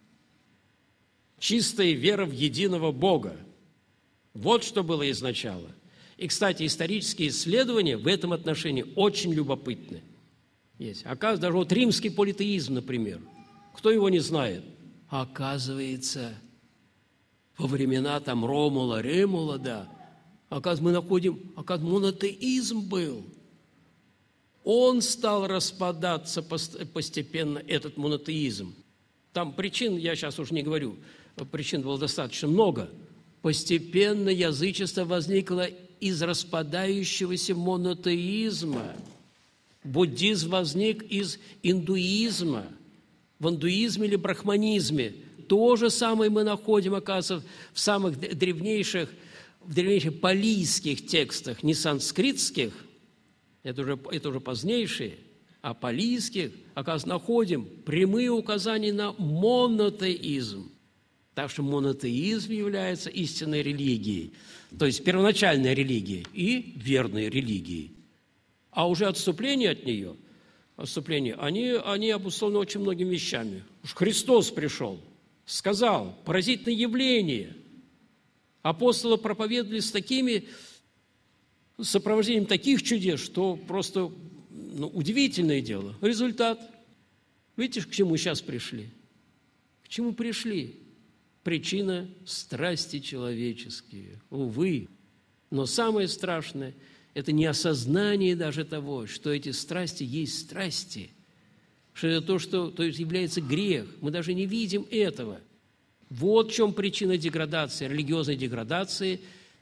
чистая вера в единого Бога. Вот что было изначально. И, кстати, исторические исследования в этом отношении очень любопытны. Есть. Оказывается, даже вот римский политеизм, например. Кто его не знает? Оказывается, во времена там Ромула, Ремула, да, оказывается, мы находим, оказывается, монотеизм был. Он стал распадаться постепенно, этот монотеизм. Там причин, я сейчас уже не говорю, причин было достаточно много. Постепенно язычество возникло из распадающегося монотеизма. Буддизм возник из индуизма. В индуизме или брахманизме то же самое мы находим, оказывается, в самых древнейших палийских текстах, не санскритских, это уже позднейшие, а палийских, оказывается, находим прямые указания на монотеизм. Так что монотеизм является истинной религией, то есть первоначальной религией и верной религией. А уже отступление от нее, они обусловлены очень многими вещами. Уж Христос пришел, сказал, поразительное явление. Апостолы проповедовали с такими сопровождением таких чудес, что просто удивительное дело. Результат. Видите, к чему сейчас пришли? К чему пришли? Причина – страсти человеческие. Увы. Но самое страшное – это не осознание даже того, что эти страсти есть страсти, что это то есть является грех. Мы даже не видим этого. Вот в чем причина деградации, религиозной деградации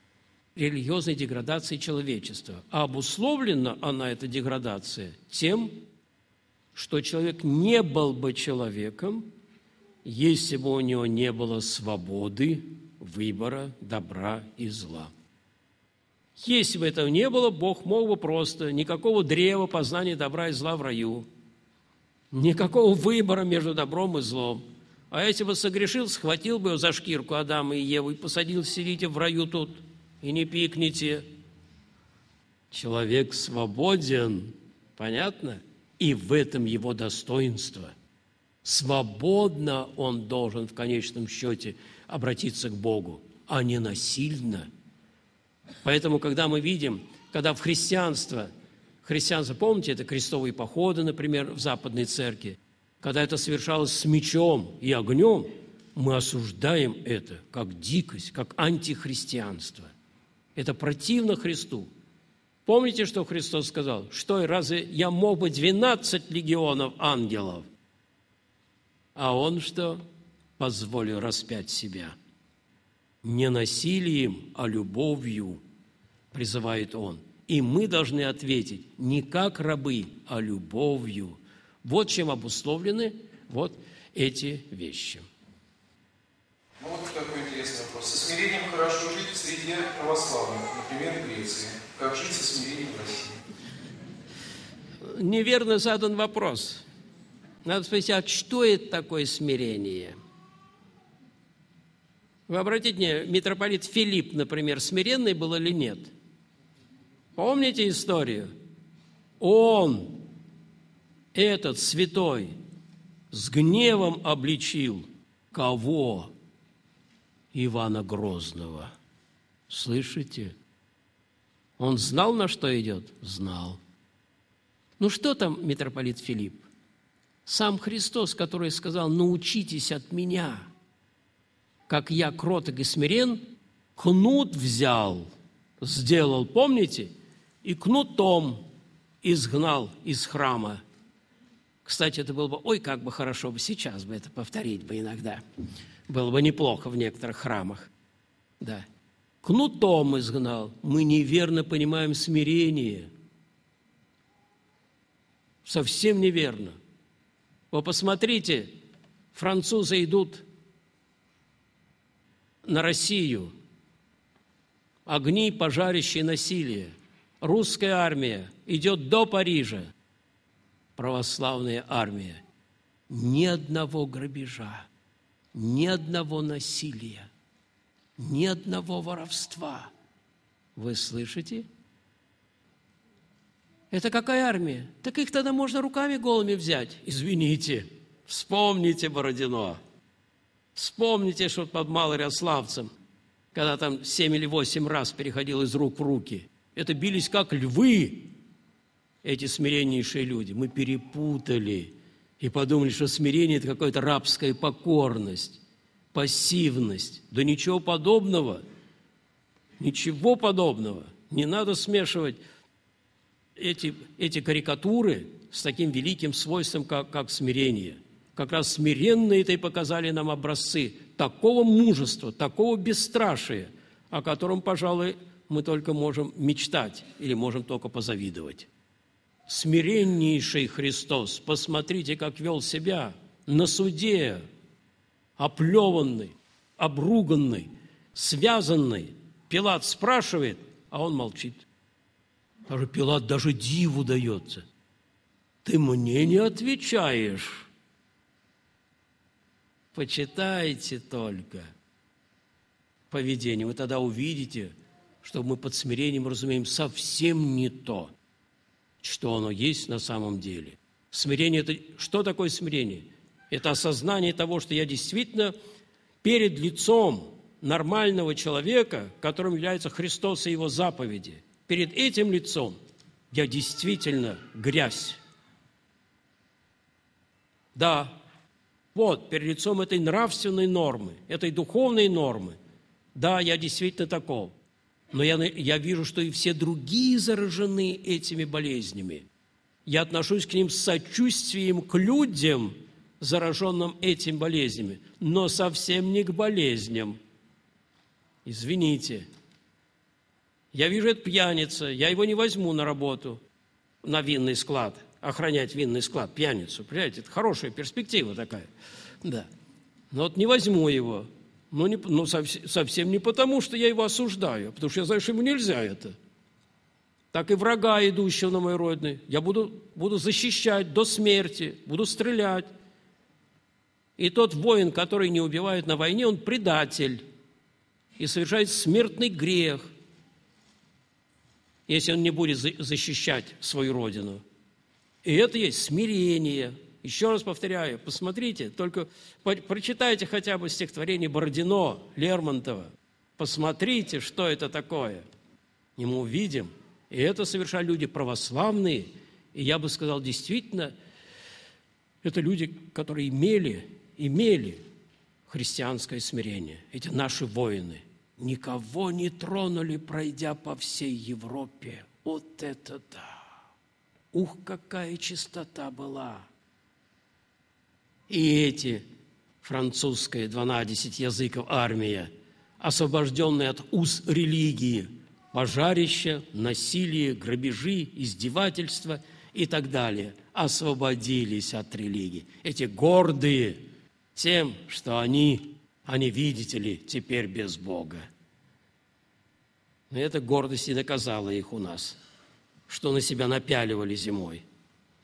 человечества. А обусловлена она, эта деградация, тем, что человек не был бы человеком, если бы у него не было свободы выбора добра и зла. Если бы этого не было, Бог мог бы просто никакого древа познания добра и зла в раю, никакого выбора между добром и злом. А если бы согрешил, схватил бы его за шкирку Адама и Еву и посадил, сидите в раю тут и не пикните. Человек свободен, понятно? И в этом его достоинство. Свободно он должен в конечном счете обратиться к Богу, а не насильно. Поэтому, когда мы видим, когда в христианство, помните, это крестовые походы, например, в Западной Церкви, когда это совершалось с мечом и огнем, мы осуждаем это как дикость, как антихристианство. Это противно Христу. Помните, что Христос сказал? Что, разве я мог бы 12 легионов ангелов? А Он что? Позволил распять себя. Не насилием, а любовью, призывает Он. И мы должны ответить не как рабы, а любовью. Вот чем обусловлены вот эти вещи. Ну вот такой интересный вопрос. Со смирением хорошо жить в среде православных, например, в Греции. Как жить со смирением в России? неверно задан вопрос. Надо спросить, а что это такое смирение? Вы обратите внимание, митрополит Филипп, например, смиренный был или нет? Помните историю? Он, этот святой, с гневом обличил кого? Ивана Грозного. Слышите? Он знал, на что идет? Знал. Ну что там митрополит Филипп? Сам Христос, который сказал: научитесь от меня, как я кроток и смирен, кнут взял, сделал, помните? И кнутом изгнал из храма. Кстати, это было бы, ой, как бы хорошо бы сейчас бы это повторить бы иногда. Было бы неплохо в некоторых храмах. Да. Кнутом изгнал. Мы неверно понимаем смирение. Совсем неверно. Вы посмотрите, французы идут на Россию. Огни, пожарища и насилие. Русская армия идет до Парижа. Православная армия. Ни одного грабежа, ни одного насилия, ни одного воровства. Вы слышите? Это какая армия? Так их тогда можно руками голыми взять. Извините, вспомните Бородино. Вспомните, что под Малоярославцем, когда там 7 или 8 раз переходил из рук в руки. Это бились как львы, эти смиреннейшие люди. Мы перепутали и подумали, что смирение – это какая-то рабская покорность, пассивность. Да ничего подобного. Ничего подобного. Не надо смешивать эти карикатуры с таким великим свойством, как смирение. Как раз смиренные-то и показали нам образцы такого мужества, такого бесстрашия, о котором, пожалуй, мы только можем мечтать или можем только позавидовать. Смиреннейший Христос, посмотрите, как вел себя на суде, оплеванный, обруганный, связанный. Пилат спрашивает, а он молчит. Даже Пилат даже диву дается. Ты мне не отвечаешь. Почитайте только поведение. Вы тогда увидите, что мы под смирением разумеем совсем не то, что оно есть на самом деле. Смирение – это что такое смирение? Это осознание того, что я действительно перед лицом нормального человека, которым является Христос и Его заповеди, перед этим лицом я действительно грязь. Да, вот, перед лицом этой нравственной нормы, этой духовной нормы, да, я действительно таков. Но я вижу, что и все другие заражены этими болезнями. Я отношусь к ним с сочувствием к людям, зараженным этими болезнями, но совсем не к болезням. Извините. Я вижу, это пьяница, я его не возьму на работу, на винный склад, охранять винный склад, пьяницу. Понимаете, это хорошая перспектива такая. Да. Но вот не возьму его. Но совсем не потому, что я его осуждаю, потому что я знаю, что ему нельзя это. Так и врага, идущего на мою родину, я буду защищать до смерти, буду стрелять. И тот воин, который не убивает на войне, он предатель и совершает смертный грех, если он не будет защищать свою родину. И это есть смирение. Еще раз повторяю, посмотрите, только прочитайте хотя бы стихотворение Бородино, Лермонтова. Посмотрите, что это такое. И мы увидим. И это совершают люди православные. И я бы сказал, действительно, это люди, которые имели христианское смирение. Эти наши воины. Никого не тронули, пройдя по всей Европе. Вот это да! Ух, какая чистота была! И эти, французская 12 языков армия, освобожденные от уз религии, пожарища, насилие, грабежи, издевательства и так далее, освободились от религии. Эти гордые тем, что они, видите ли, теперь без Бога. Но эта гордость и наказала их у нас, что на себя напяливали зимой.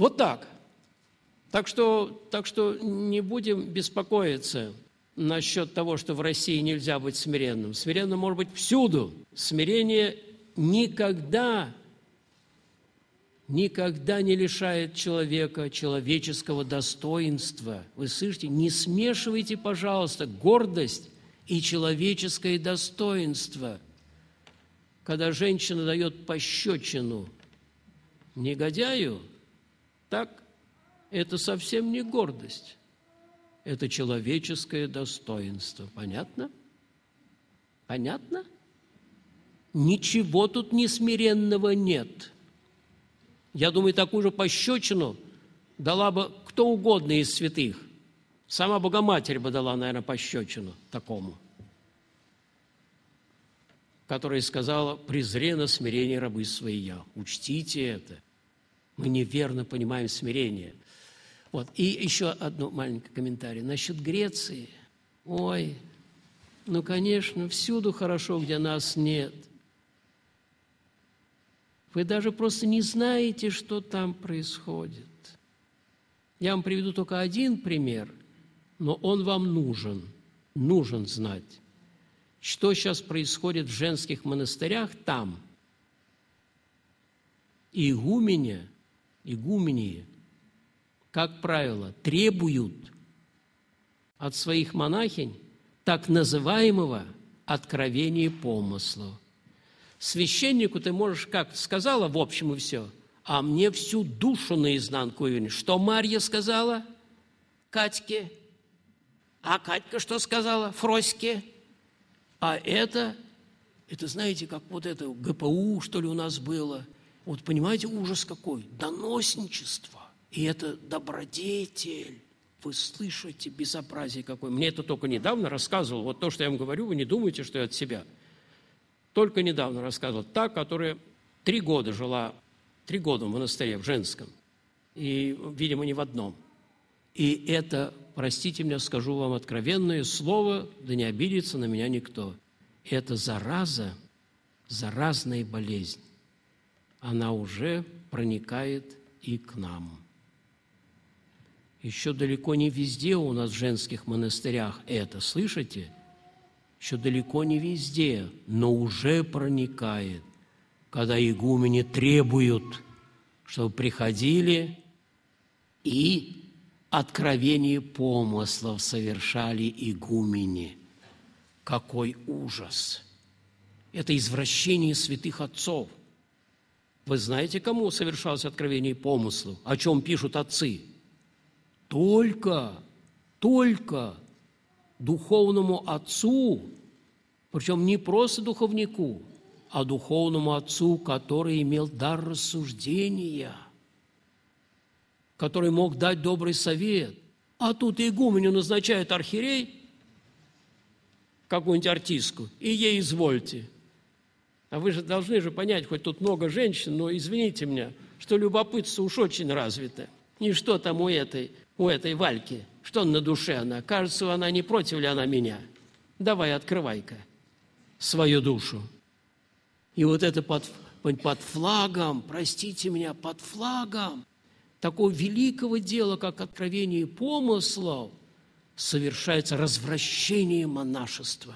Вот так. Так что не будем беспокоиться насчет того, что в России нельзя быть смиренным. Смиренным может быть всюду. Смирение никогда не лишает человека человеческого достоинства. Вы слышите? Не смешивайте, пожалуйста, гордость и человеческое достоинство. Когда женщина дает пощечину негодяю, так это совсем не гордость. Это человеческое достоинство. Понятно? Понятно? Ничего тут несмиренного нет. Я думаю, такую же пощечину дала бы кто угодно из святых. Сама Богоматерь бы дала, наверное, пощечину такому, которая сказала: «Презренно смирение рабы свои я». Учтите это. Мы неверно понимаем смирение. Вот. И еще одно маленький комментарий. Насчет Греции. Ой, ну, конечно, всюду хорошо, где нас нет. Вы даже просто не знаете, что там происходит. Я вам приведу только один пример, но он вам нужен. Нужен знать, что сейчас происходит в женских монастырях там. Игуменьи, как правило, требуют от своих монахинь так называемого откровения помыслов. Священнику ты можешь, как сказала в общем и все, а мне всю душу наизнанку вывернешь. Что Марья сказала Катьке? А Катька что сказала Фроське? А это, знаете, как вот это ГПУ, что ли, у нас было. Вот понимаете, ужас какой? Доносничество. И это добродетель. Вы слышите безобразие какое? Мне это только недавно рассказывал. Вот то, что я вам говорю, вы не думаете, что я от себя. Только недавно рассказывал. Та, которая 3 года жила, 3 года в монастыре, в женском. И, видимо, не в одном. И это, простите меня, скажу вам откровенное слово, да не обидится на меня никто. Это зараза, заразная болезнь. Она уже проникает и к нам. Еще далеко не везде у нас в женских монастырях это, слышите? Еще далеко не везде, но уже проникает, когда игумени требуют, чтобы приходили и откровение помыслов совершали игумени. Какой ужас! Это извращение святых отцов. Вы знаете, кому совершалось откровение помыслов? О чем пишут отцы? Только духовному отцу, причем не просто духовнику, а духовному отцу, который имел дар рассуждения, который мог дать добрый совет. А тут игуменю назначает архиерей, какую-нибудь артистку, и ей извольте. А вы же должны же понять, хоть тут много женщин, но извините меня, что любопытство уж очень развито. И что там у этой Вальки? Что на душе она? Кажется, она не против ли она меня? Давай, открывай-ка свою душу. И вот это под флагом, простите меня, под флагом такого великого дела, как откровение помыслов, совершается развращение монашества.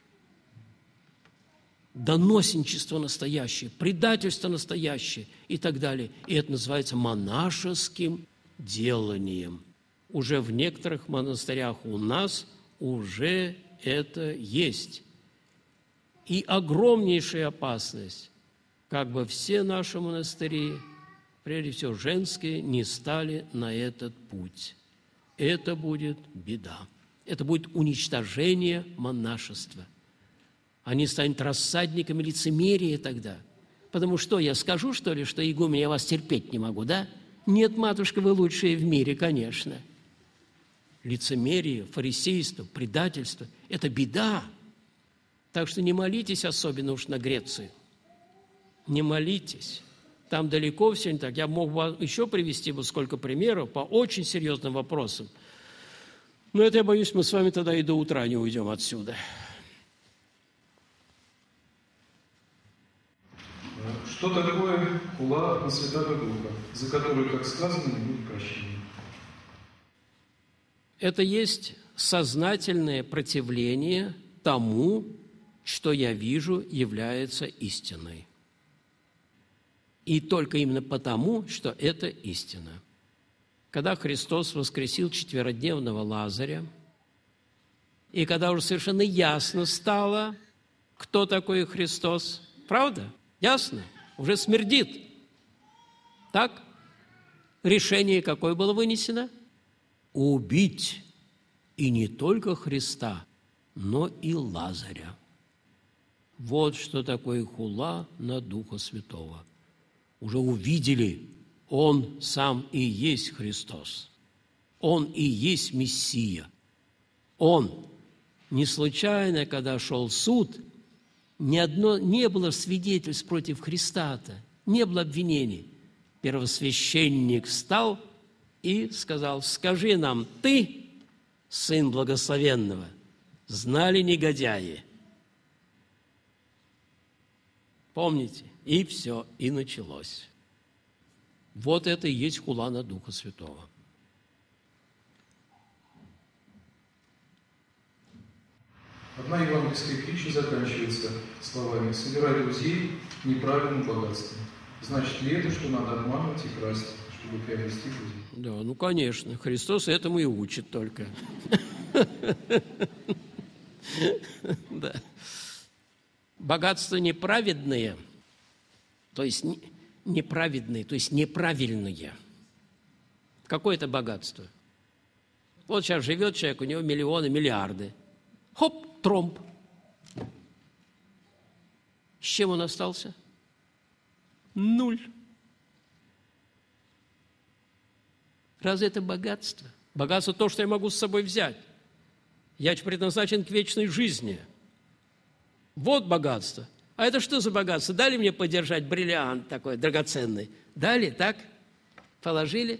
Доносничество настоящее, предательство настоящее и так далее. И это называется монашеским деланием. Уже в некоторых монастырях у нас уже это есть. И огромнейшая опасность, как бы все наши монастыри, прежде всего женские, не стали на этот путь. Это будет беда. Это будет уничтожение монашества. Они станут рассадниками лицемерия тогда. Потому что я скажу, что ли, что игумен, я вас терпеть не могу, да? Нет, матушка, вы лучшие в мире, конечно. Лицемерие, фарисейство, предательство – это беда. Так что не молитесь особенно уж на Грецию. Не молитесь. Там далеко все не так. Я мог бы еще привести бы сколько примеров по очень серьезным вопросам. Но это, я боюсь, мы с вами тогда и до утра не уйдем отсюда. Что такое хула на Святого Духа, за которую, как сказано, не будет прощения? Это есть сознательное противление тому, что я вижу, является истиной. И только именно потому, что это истина. Когда Христос воскресил четверодневного Лазаря, и когда уже совершенно ясно стало, кто такой Христос, правда? Ясно? Уже смердит. Так? Решение какое было вынесено? Убить и не только Христа, но и Лазаря. Вот что такое хула на Духа Святого. Уже увидели, Он сам и есть Христос. Он и есть Мессия. Он. Не случайно, когда шел суд, не было свидетельств против Христа-то, не было обвинений. Первосвященник встал и сказал: «Скажи нам, ты, Сын Благословенного, знали негодяи?» Помните? И все, и началось. Вот это и есть хула на Духа Святого. Одна евангельская притча заканчивается словами: «Собирай друзей неправильным богатством». Значит ли это, что надо обманывать и красть, чтобы приобрести друзей? Да, ну, конечно. Христос этому и учит только. Да. Богатство неправедное, то есть неправедные, то есть неправильные. Какое это богатство? Вот сейчас живет человек, у него миллионы, миллиарды. Хоп, тромб. С чем он остался? 0. Разве это богатство? Богатство то, что я могу с собой взять. Я предназначен к вечной жизни. Вот богатство. А это что за богатство? Дали мне подержать бриллиант такой драгоценный? Дали, так? Положили?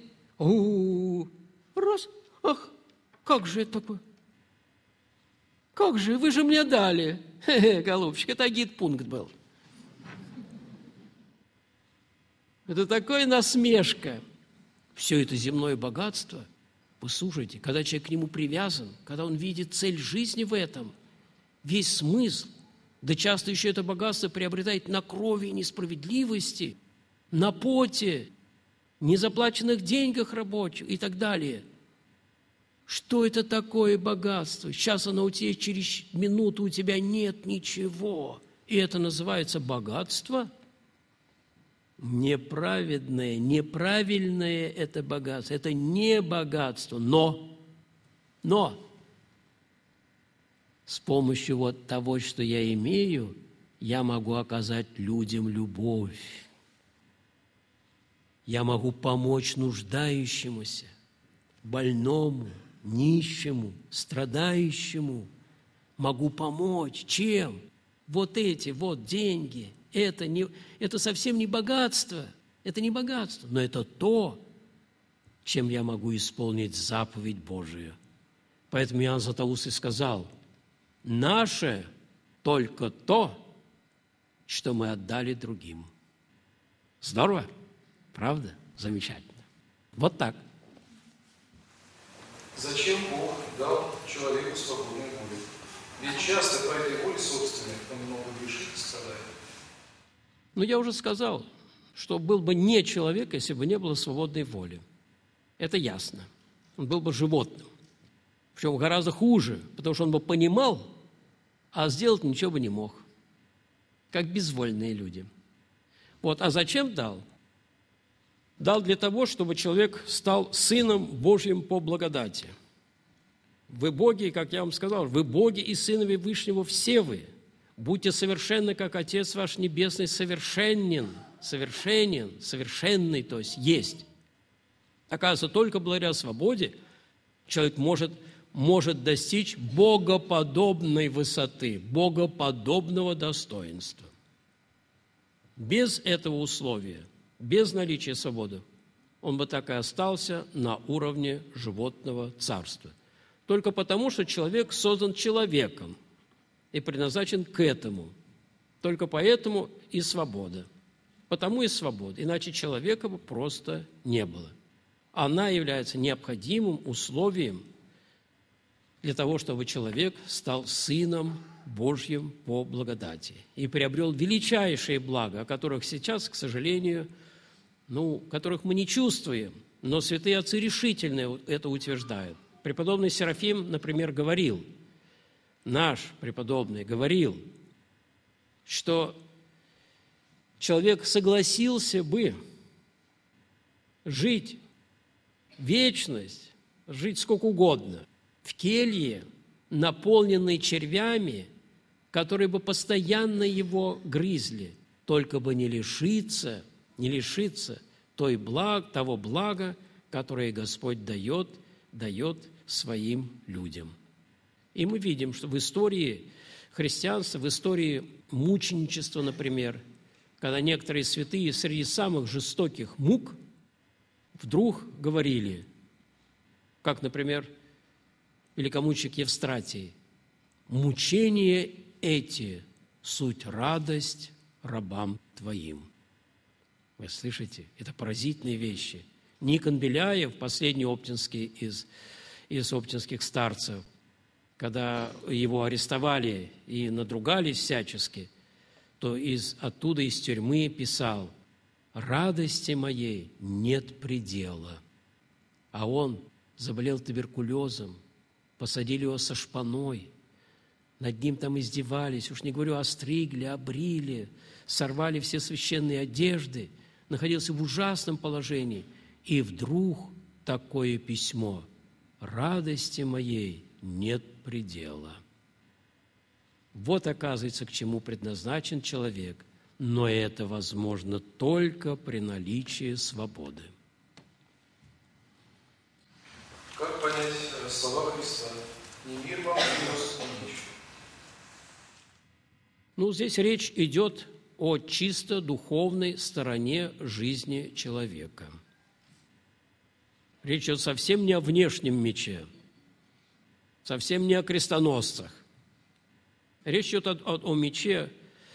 Раз. Ах, как же это такое? Как же? Вы же мне дали. Голубчик, это агитпункт был. Это такая насмешка. Все это земное богатство, послушайте, когда человек к нему привязан, когда он видит цель жизни в этом, весь смысл, да часто еще это богатство приобретает на крови и несправедливости, на поте, незаплаченных деньгах рабочих и так далее. Что это такое богатство? Сейчас оно у тебя, через минуту у тебя нет ничего. И это называется богатство? Неправедное, неправильное это богатство. Это не богатство, но с помощью вот того, что я имею, я могу оказать людям любовь. Я могу помочь нуждающемуся, больному, нищему, страдающему. Могу помочь. Чем? Вот эти вот деньги. Это совсем не богатство. Это не богатство, но это то, чем я могу исполнить заповедь Божию. Поэтому Иоанн Златоуст и сказал: наше только то, что мы отдали другим. Здорово? Правда? Замечательно. Вот так. Зачем Бог дал человеку свободную волю? Ведь часто по этой воле собственной он много грешит и страдает. Ну, я уже сказал, что был бы не человек, если бы не было свободной воли. Это ясно. Он был бы животным. Причем гораздо хуже, потому что он бы понимал, а сделать ничего бы не мог. Как безвольные люди. Вот. А зачем дал? Дал для того, чтобы человек стал сыном Божьим по благодати. Вы боги, как я вам сказал, вы боги и сынове Вышнего все вы. Будьте совершенны, как Отец ваш Небесный совершенный, то есть есть. Оказывается, только благодаря свободе человек может достичь богоподобной высоты, богоподобного достоинства. Без этого условия, без наличия свободы, он бы так и остался на уровне животного царства. Только потому, что человек создан человеком и предназначен к этому. Только поэтому и свобода. потому и свобода. Иначе человека бы просто не было. Она является необходимым условием для того, чтобы человек стал сыном Божьим по благодати и приобрел величайшие блага, о которых сейчас, к сожалению, которых мы не чувствуем, но святые отцы решительно это утверждают. Преподобный Серафим, например, говорил, наш преподобный говорил, что человек согласился бы жить вечность, жить сколько угодно, в келье, наполненной червями, которые бы постоянно его грызли, только бы не лишиться того блага, которое Господь дает своим людям. И мы видим, что в истории христианства, в истории мученичества, например, когда некоторые святые среди самых жестоких мук вдруг говорили, как, например, великомученик Евстратий, «Мучения эти – суть радость рабам Твоим». Вы слышите? Это поразительные вещи. Никон Беляев, последний оптинский из оптинских старцев, когда его арестовали и надругались всячески, то оттуда из тюрьмы писал: «Радости моей нет предела». А он заболел туберкулезом, посадили его со шпаной, над ним там издевались, уж не говорю, остригли, обрили, сорвали все священные одежды, находился в ужасном положении. И вдруг такое письмо: «Радости моей нет предела». Вот, оказывается, к чему предназначен человек, но это возможно только при наличии свободы. Как понять слова Христа? «Не мир вам, милость вам». Здесь речь идет о чисто духовной стороне жизни человека. Речь идет совсем не о внешнем мече, совсем не о крестоносцах. Речь идет о мече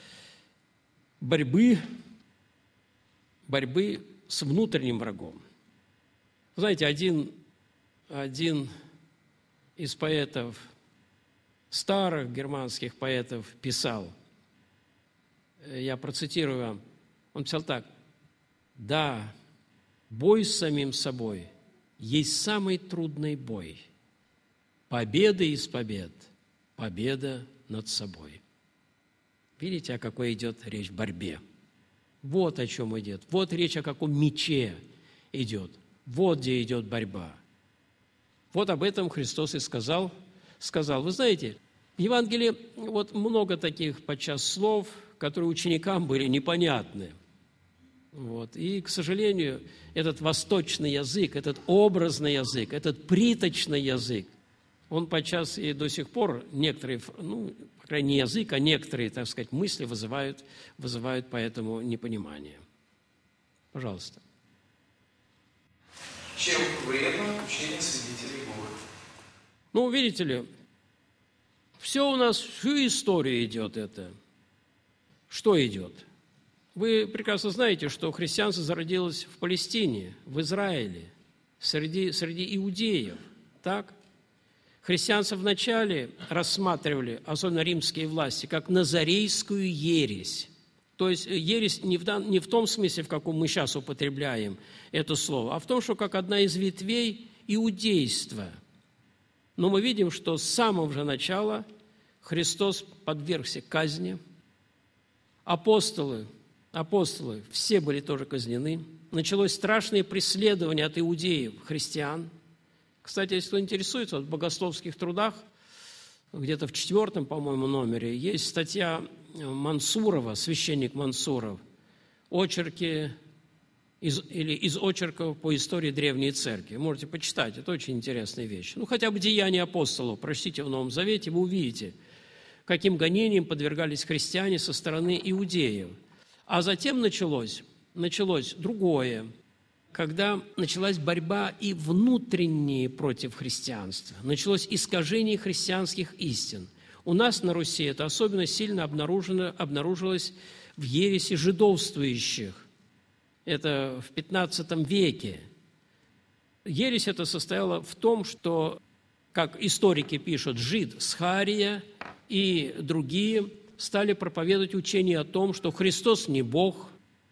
борьбы с внутренним врагом. Знаете, один из поэтов, старых германских поэтов, писал, я процитирую вам, он писал так: «Да, бой с самим собой есть самый трудный бой. Победа из побед, победа над собой». Видите, о какой идет речь борьбе? Вот о чем идет. Вот речь о каком мече идет. Вот где идет борьба. Вот об этом Христос и сказал. Вы знаете, в Евангелии вот много таких подчас слов, которые ученикам были непонятны. И, к сожалению, этот восточный язык, этот образный язык, этот приточный язык, он подчас и до сих пор некоторые, по крайней мере, язык, а некоторые, так сказать, мысли вызывают поэтому непонимание. Пожалуйста. Чем вредно учение свидетелей Иеговы? Видите ли, все у нас, всю историю идет это. Что идет? Вы прекрасно знаете, что христианство зародилось в Палестине, в Израиле, среди иудеев. Так? Христианство вначале рассматривали, особенно римские власти, как назарейскую ересь. То есть ересь не в том смысле, в каком мы сейчас употребляем это слово, а в том, что как одна из ветвей иудейства. Но мы видим, что с самого же начала Христос подвергся казни. Апостолы все были тоже казнены. Началось страшное преследование от иудеев, христиан. Кстати, если кто интересуется, в богословских трудах, где-то в 4, по-моему, номере, есть статья Мансурова, священник Мансуров, очерки из очерков по истории Древней Церкви. Можете почитать, это очень интересная вещь. Хотя бы «Деяния апостолов», прочтите в Новом Завете, вы увидите, каким гонениям подвергались христиане со стороны иудеев. А затем началось другое, когда началась борьба и внутренняя против христианства. Началось искажение христианских истин. У нас на Руси это особенно сильно обнаружилось в ереси жидовствующих, это в 15 веке. Ересь эта состояла в том, что, как историки пишут, Жид Схария и другие стали проповедовать учение о том, что Христос не Бог,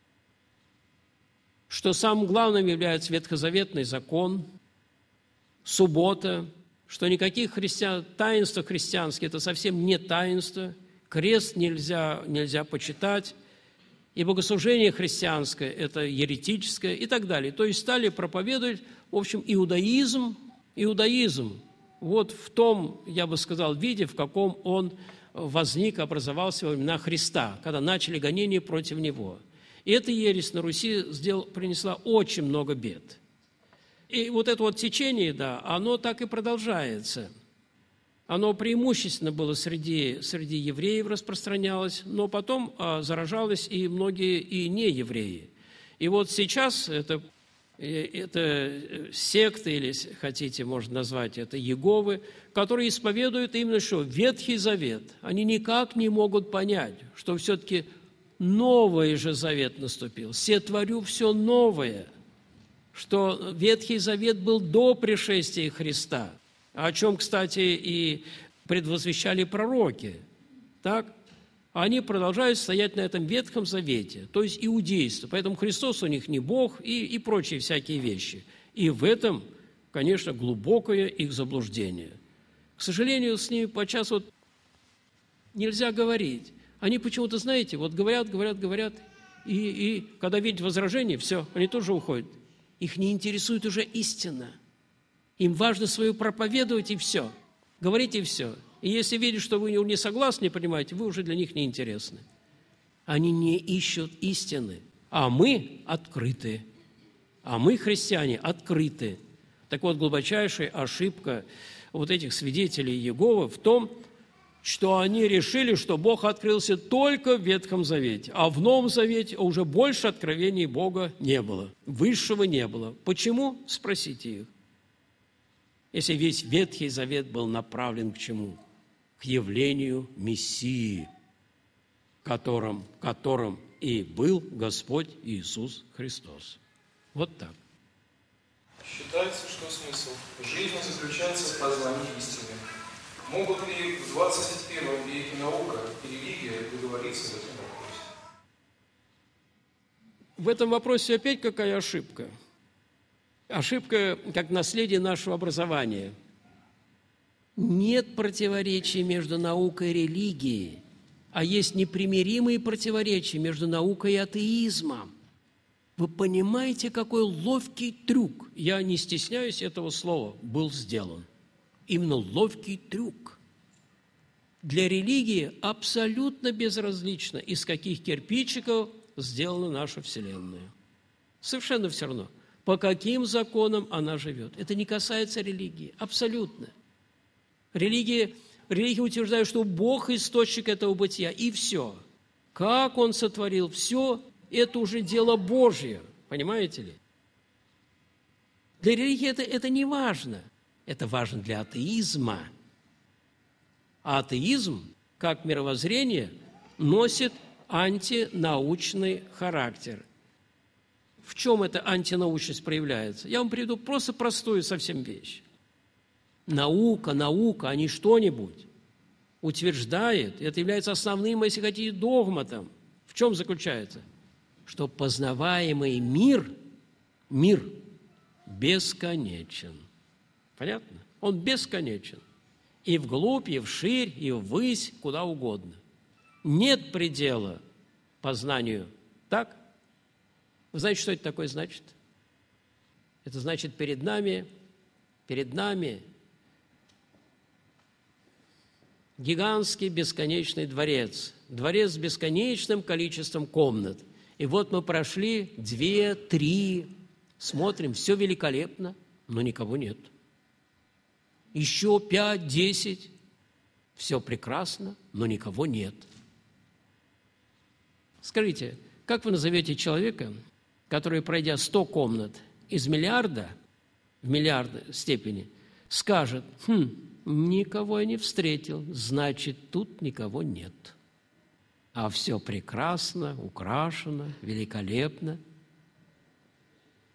что самым главным является ветхозаветный закон, суббота, что никаких таинств христианских – это совсем не таинство, крест нельзя почитать, и богослужение христианское – это еретическое и так далее. То есть стали проповедовать, в общем, иудаизм, вот в том, я бы сказал, виде, в каком он возник, образовался во времена Христа, когда начали гонения против него. И эта ересь на Руси принесла очень много бед. И вот это вот течение, да, оно так и продолжается. Оно преимущественно было среди евреев распространялось, но потом заражалось и многие и неевреи. И вот сейчас это секты, или, хотите, можно назвать это Иеговы, которые исповедуют именно что? Ветхий Завет. Они никак не могут понять, что все-таки новый же Завет наступил. «Се творю все новое», что Ветхий Завет был до пришествия Христа, о чем, кстати, и предвозвещали пророки. Так? Они продолжают стоять на этом Ветхом Завете, то есть иудейство. Поэтому Христос у них не Бог и прочие всякие вещи. И в этом, конечно, глубокое их заблуждение. К сожалению, с ними подчас вот нельзя говорить. Они почему-то, знаете, вот говорят, и когда видят возражение, все, они тоже уходят. Их не интересует уже истина. Им важно свою проповедовать, и все. Говорить, и все. И если видят, что вы не согласны, не понимаете, вы уже для них не интересны. Они не ищут истины, а мы открыты. А мы, христиане, открыты. Так вот, глубочайшая ошибка вот этих свидетелей Иеговы в том, что они решили, что Бог открылся только в Ветхом Завете, а в Новом Завете уже больше откровений Бога не было, высшего не было. Почему? Спросите их. Если весь Ветхий Завет был направлен к чему? К явлению Мессии, которым и был Господь Иисус Христос. Вот так. Считается, что смысл жизни заключается в познании истины. Могут ли в 21 веке наука и религия договориться в этом вопросе? В этом вопросе опять какая ошибка? Ошибка как наследие нашего образования. Нет противоречий между наукой и религией, а есть непримиримые противоречия между наукой и атеизмом. Вы понимаете, какой ловкий трюк, я не стесняюсь этого слова, был сделан? Именно ловкий трюк. Для религии абсолютно безразлично, из каких кирпичиков сделана наша Вселенная. Совершенно все равно, по каким законам она живет. Это не касается религии, абсолютно. Религия утверждает, что Бог – источник этого бытия, и все. Как Он сотворил все, это уже дело Божье, понимаете ли? Для религии это не важно. Это важно для атеизма. А атеизм, как мировоззрение, носит антинаучный характер. В чем эта антинаучность проявляется? Я вам приведу просто простую совсем вещь. Наука, а не что-нибудь, утверждает, это является основным, если хотите, догматом. В чем заключается? Что познаваемый мир бесконечен. Понятно? Он бесконечен. И вглубь, и вширь, и ввысь, куда угодно. Нет предела познанию. Так? Вы знаете, что это такое значит? Это значит, перед нами гигантский бесконечный дворец. Дворец с бесконечным количеством комнат. И вот мы прошли 2, 3, смотрим, все великолепно, но никого нет. Еще 5, 10, все прекрасно, но никого нет. Скажите, как вы назовете человека, который, пройдя 100 комнат из миллиарда, в миллиардной степени, скажет, никого я не встретил, значит, тут никого нет. А все прекрасно, украшено, великолепно.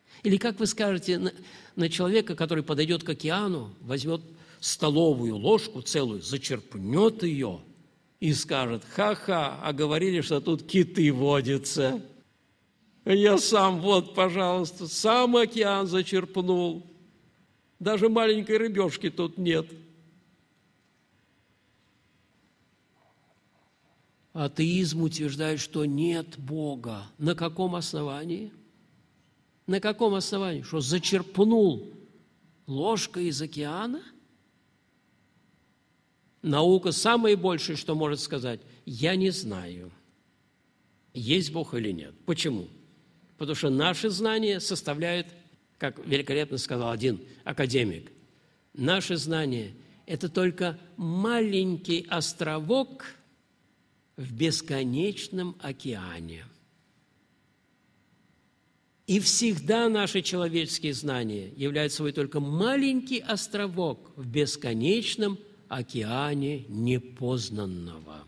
Или как вы скажете на человека, который подойдет к океану, возьмет столовую ложку целую, зачерпнет ее и скажет: ха-ха, а говорили, что тут киты водятся. Я сам, вот, пожалуйста, сам океан зачерпнул. Даже маленькой рыбешки тут нет. Атеизм утверждает, что нет Бога. На каком основании? На каком основании? Что зачерпнул ложкой из океана? Наука самое большее, что может сказать: я не знаю, есть Бог или нет. Почему? Потому что наши знания составляют, как великолепно сказал один академик, наши знания – это только маленький островок в бесконечном океане. И всегда наши человеческие знания являются собой только маленький островок в бесконечном океане непознанного.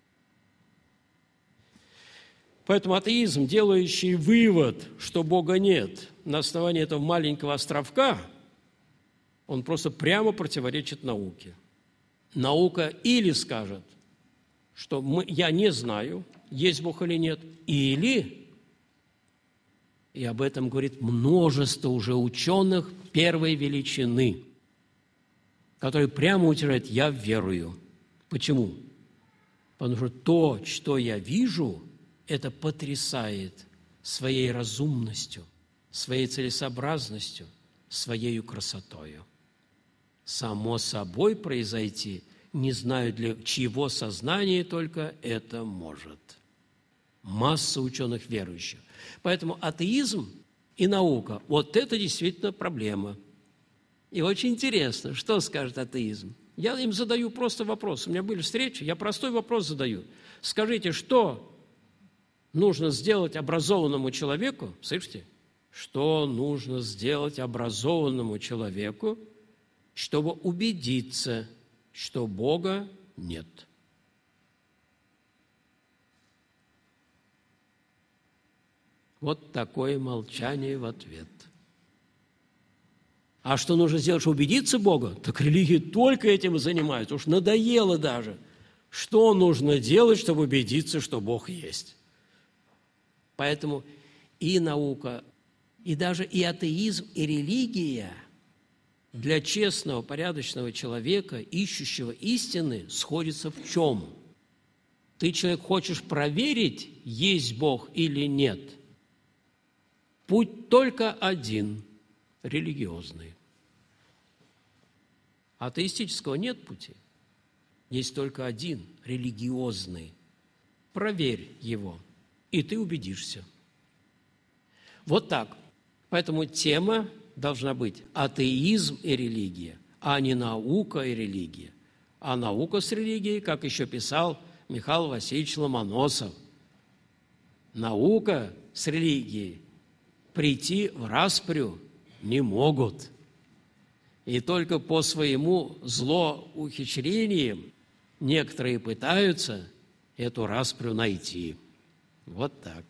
Поэтому атеизм, делающий вывод, что Бога нет, на основании этого маленького островка, он просто прямо противоречит науке. Наука или скажет, что я не знаю, есть Бог или нет, или, и об этом говорит множество уже ученых первой величины, которые прямо утверждают: я верую. Почему? Потому что то, что я вижу, это потрясает своей разумностью, своей целесообразностью, своей красотою. Само собой произойти, не знаю, для чьего сознания только это может. Масса ученых верующих. Поэтому атеизм и наука – вот это действительно проблема. И очень интересно, что скажет атеизм. Я им задаю просто вопрос. У меня были встречи, я простой вопрос задаю. Скажите, что нужно сделать образованному человеку, слышите, что нужно сделать образованному человеку, чтобы убедиться, что Бога нет? Вот такое молчание в ответ. А что нужно сделать, чтобы убедиться в Бога? Так религии только этим и занимаются. Уж надоело даже. Что нужно делать, чтобы убедиться, что Бог есть? Поэтому и наука, и даже и атеизм, и религия для честного, порядочного человека, ищущего истины, сходятся в чем? Ты, человек, хочешь проверить, есть Бог или нет? Путь только один – религиозный. Атеистического нет пути. Есть только один – религиозный. Проверь его, и ты убедишься. Вот так. Поэтому тема должна быть атеизм и религия, а не наука и религия. А наука с религией, как еще писал Михаил Васильевич Ломоносов, наука с религией прийти в распрю не могут. И только по своему злоухищрениям некоторые пытаются эту распрю найти. Вот так.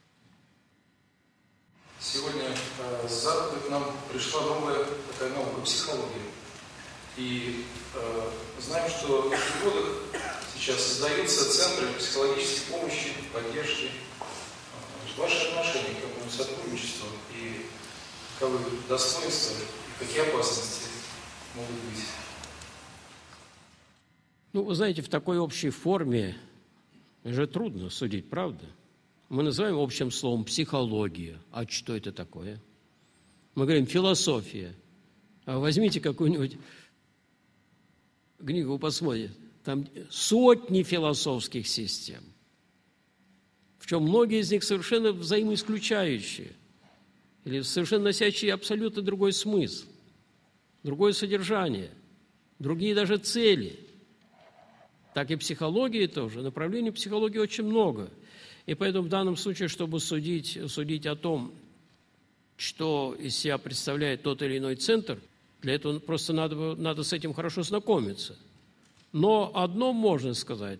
Сегодня с Запада к нам пришла новая такая наука – психология. И знаем, что в переводах сейчас создаются центры психологической помощи, поддержки. Ваши отношения к этому сотрудничеству и каковы достоинства и какие опасности могут быть? Ну, вы знаете, в такой общей форме же трудно судить, правда? Мы называем общим словом психология. А что это такое? Мы говорим философия. А возьмите какую-нибудь книгу, посмотрите. Там сотни философских систем. Причем многие из них совершенно взаимоисключающие. Или совершенно носящие абсолютно другой смысл, другое содержание, другие даже цели. Так и психологии тоже. Направлений психологии очень много. И поэтому в данном случае, чтобы судить о том, что из себя представляет тот или иной центр, для этого просто надо с этим хорошо знакомиться. Но одно можно сказать,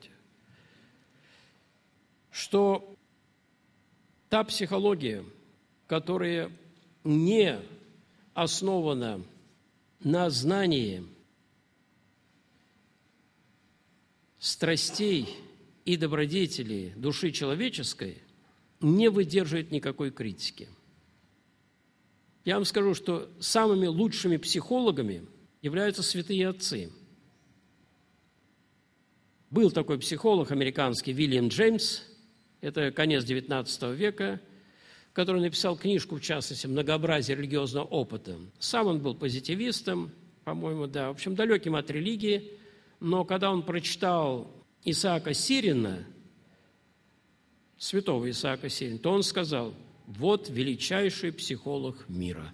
что та психология, которая не основана на знании страстей и добродетелей души человеческой, не выдерживает никакой критики. Я вам скажу, что самыми лучшими психологами являются святые отцы. Был такой психолог американский Вильям Джеймс, это конец XIX века, который написал книжку, в частности, «Многообразие религиозного опыта». Сам он был позитивистом, по-моему, да, в общем, далеким от религии, но когда он прочитал Исаака Сирина, святого Исаака Сирина, то он сказал: «Вот величайший психолог мира».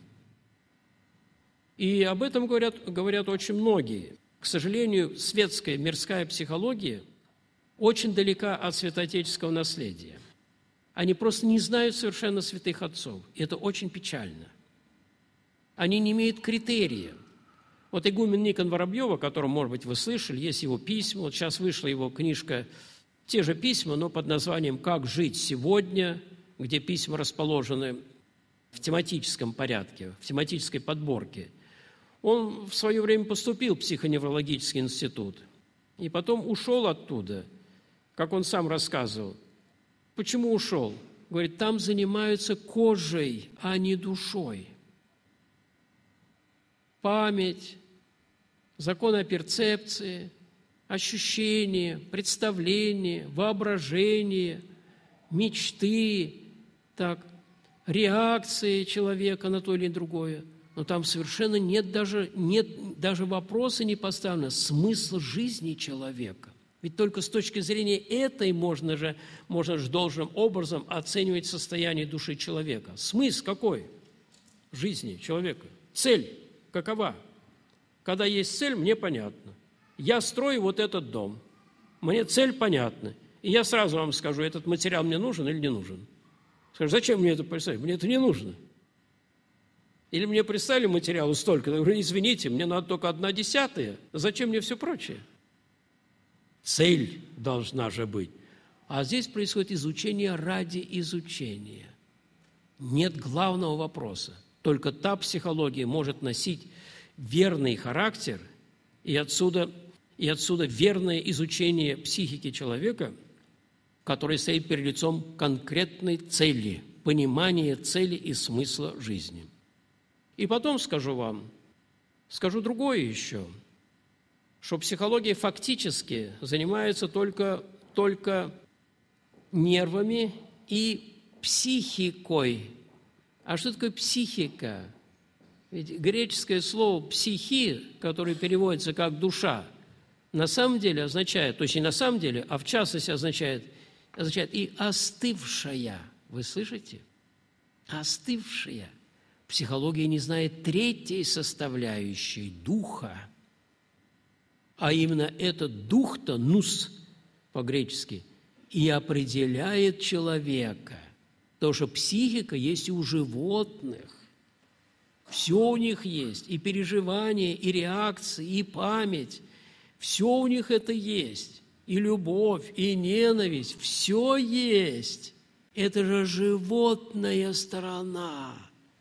И об этом говорят очень многие. К сожалению, светская, мирская психология очень далека от святоотеческого наследия. Они просто не знают совершенно святых отцов. И это очень печально. Они не имеют критерия. Вот игумен Никон Воробьев, о котором, может быть, вы слышали, есть его письма. Вот сейчас вышла его книжка, те же письма, но под названием «Как жить сегодня», где письма расположены в тематическом порядке, в тематической подборке. Он в свое время поступил в психоневрологический институт и потом ушел оттуда, как он сам рассказывал. Почему ушел? Говорит, там занимаются кожей, а не душой. Память, законы о перцепции, ощущения, представления, воображение, мечты, так, реакции человека на то или другое. Но там совершенно нет даже вопроса не поставлено смысла жизни человека. Ведь только с точки зрения этой можно же должным образом оценивать состояние души человека. Смысл какой жизни человека? Цель какова? Когда есть цель, мне понятно. Я строю вот этот дом. Мне цель понятна. И я сразу вам скажу, этот материал мне нужен или не нужен. Скажу, зачем мне это представить? Мне это не нужно. Или мне представили материалу столько, я говорю, извините, мне надо только 1/10, зачем мне все прочее? Цель должна же быть. А здесь происходит изучение ради изучения. Нет главного вопроса. Только та психология может носить верный характер, и отсюда верное изучение психики человека, который стоит перед лицом конкретной цели, понимания цели и смысла жизни. И потом скажу другое еще, что психология фактически занимается только нервами и психикой. А что такое психика? Ведь греческое слово «психи», которое переводится как «душа», на самом деле означает, то есть не на самом деле, а в частности означает и «остывшая». Вы слышите? «Остывшая». Психология не знает третьей составляющей духа, а именно этот дух-то, нус по-гречески, и определяет человека. Потому что психика есть и у животных. Все у них есть, и переживания, и реакции, и память. Все у них это есть. И любовь, и ненависть, все есть. Это же животная сторона.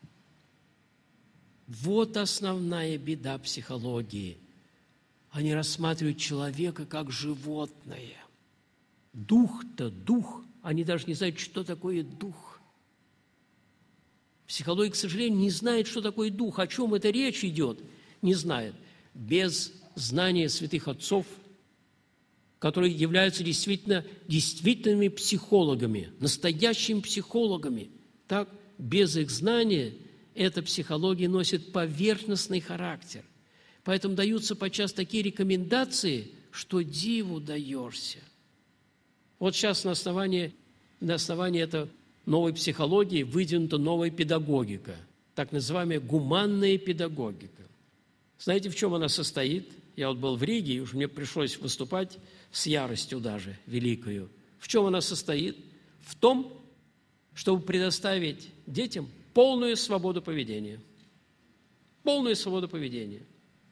Вот основная беда психологии. Они рассматривают человека как животное. Дух-то, дух. Они даже не знают, что такое дух. Психология, к сожалению, не знает, что такое дух. О чем это речь идет, не знает. Без знания святых отцов, которые являются действительными психологами, настоящими психологами. Так, без их знания эта психология носит поверхностный характер. Поэтому даются подчас такие рекомендации, что диву даешься. Вот сейчас на основании этой новой психологии выдвинута новая педагогика, так называемая гуманная педагогика. Знаете, в чем она состоит? Я вот был в Риге, и уж мне пришлось выступать с яростью даже великою. В чем она состоит? В том, чтобы предоставить детям полную свободу поведения. Полную свободу поведения.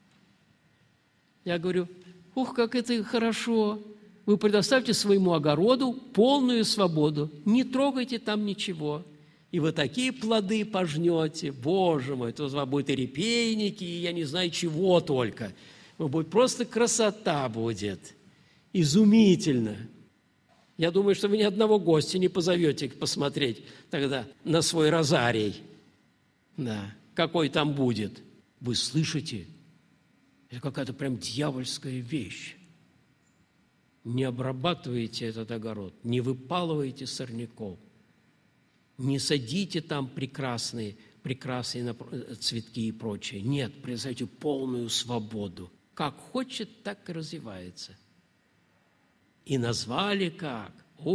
Я говорю, ух, как это хорошо. Вы предоставьте своему огороду полную свободу. Не трогайте там ничего. И вы такие плоды пожнете, Боже мой, то у вас будут и репейники, и я не знаю чего только. Будет просто красота будет, изумительно. Я думаю, что вы ни одного гостя не позовете посмотреть тогда на свой розарий. Да, какой там будет. Вы слышите? Это какая-то прям дьявольская вещь. Не обрабатывайте этот огород, не выпалывайте сорняков, не садите там прекрасные цветки и прочее. Нет, произойдите полную свободу. Как хочет, так и развивается. И назвали как?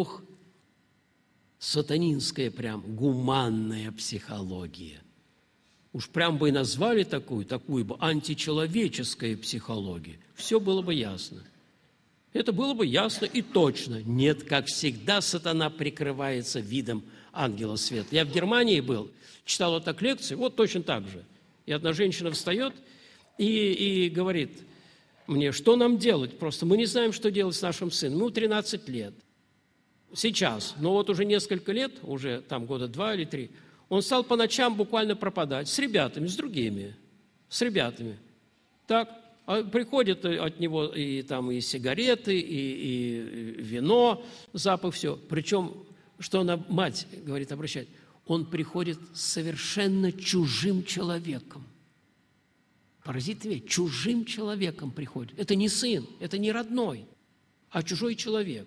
Сатанинская прям гуманная психология. Уж прям бы и назвали такую бы античеловеческая психология. Все было бы ясно. Это было бы ясно и точно. Нет, как всегда, сатана прикрывается видом ангела света. Я в Германии был, читал вот так лекции, вот точно так же. И одна женщина встает и говорит мне, что нам делать? Просто мы не знаем, что делать с нашим сыном. Ему 13 лет. Сейчас, но вот уже несколько лет, уже там года 2 или 3, он стал по ночам буквально пропадать с ребятами, с другими, с ребятами. Так, а приходят от него и сигареты, и вино, запах, все. Причем, что она, мать, говорит, обращает, он приходит с совершенно чужим человеком. Поразительная вещь, чужим человеком приходит. Это не сын, это не родной, а чужой человек.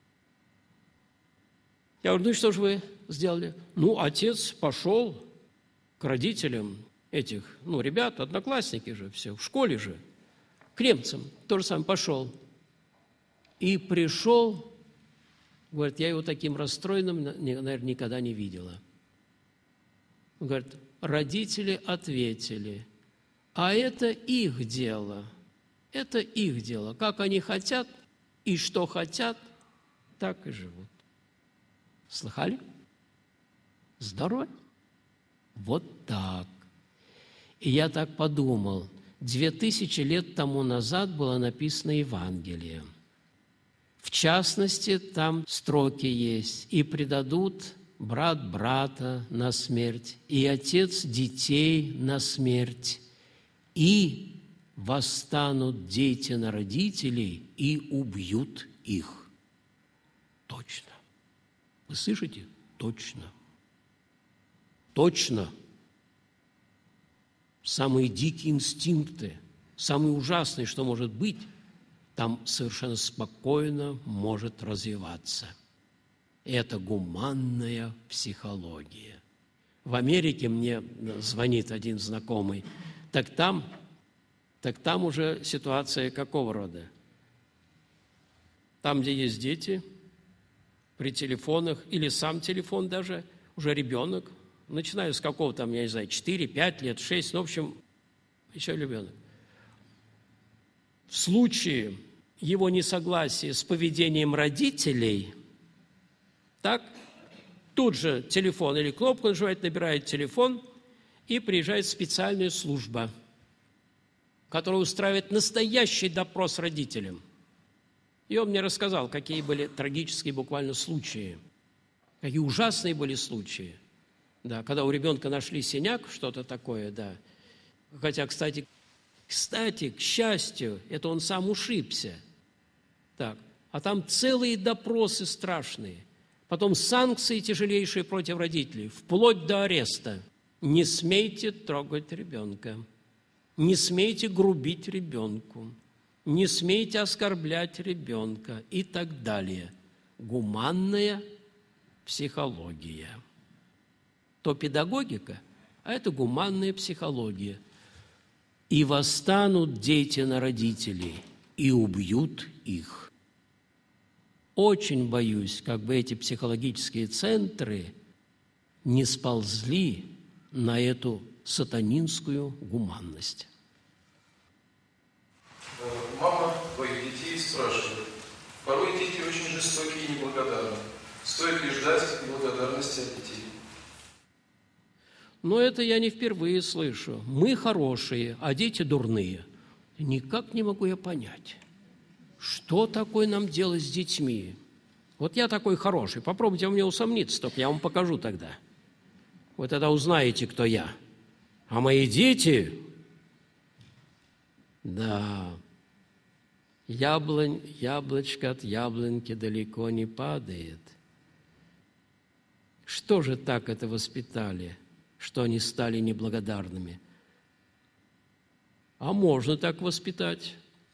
Я говорю, ну и что же вы сделали? Ну, отец пошел к родителям этих, ребят, одноклассники же все, в школе же, к немцам, тоже самое пошел. И пришел, говорит, я его таким расстроенным, наверное, никогда не видела. Он говорит, родители ответили, а это их дело, это их дело. Как они хотят и что хотят, так и живут. Слыхали? Здорово? Вот так. И я так подумал, 2000 лет тому назад было написано Евангелие. В частности, там строки есть. «И предадут брат брата на смерть, и отец детей на смерть, и восстанут дети на родителей и убьют их». Точно. Вы слышите? Точно. Точно. Самые дикие инстинкты, самые ужасные, что может быть, там совершенно спокойно может развиваться. Это гуманная психология. В Америке мне звонит один знакомый, так там уже ситуация какого рода? Там, где есть дети, при телефонах, или сам телефон даже, уже ребенок, начиная с какого там, я не знаю, 4, 5 лет, 6, в общем, еще ребенок. В случае его несогласия с поведением родителей, так, тут же телефон или кнопку нажимает, набирает телефон, и приезжает специальная служба, которая устраивает настоящий допрос родителям. И он мне рассказал, какие были трагические буквально случаи, какие ужасные были случаи. Да, когда у ребенка нашли синяк, что-то такое, да. Хотя, кстати, к счастью, это он сам ушибся. Так, а там целые допросы страшные. Потом санкции тяжелейшие против родителей, вплоть до ареста. Не смейте трогать ребенка, не смейте грубить ребенку, не смейте оскорблять ребенка и так далее. Гуманная психология. То педагогика, а это гуманная психология. «И восстанут дети на родителей, и убьют их». Очень боюсь, как бы эти психологические центры не сползли на эту сатанинскую гуманность. Мама твоих детей спрашивает. Порой дети очень жестокие и неблагодарны. Стоит ли ждать благодарности от детей? Но это я не впервые слышу. Мы хорошие, а дети дурные. Никак не могу я понять, что такое нам делать с детьми. Вот я такой хороший. Попробуйте у меня усомниться, только я вам покажу тогда. Вы тогда узнаете, кто я. А мои дети, да, яблочко от яблоньки далеко не падает. Что же так это воспитали, что они стали неблагодарными? А можно так воспитать.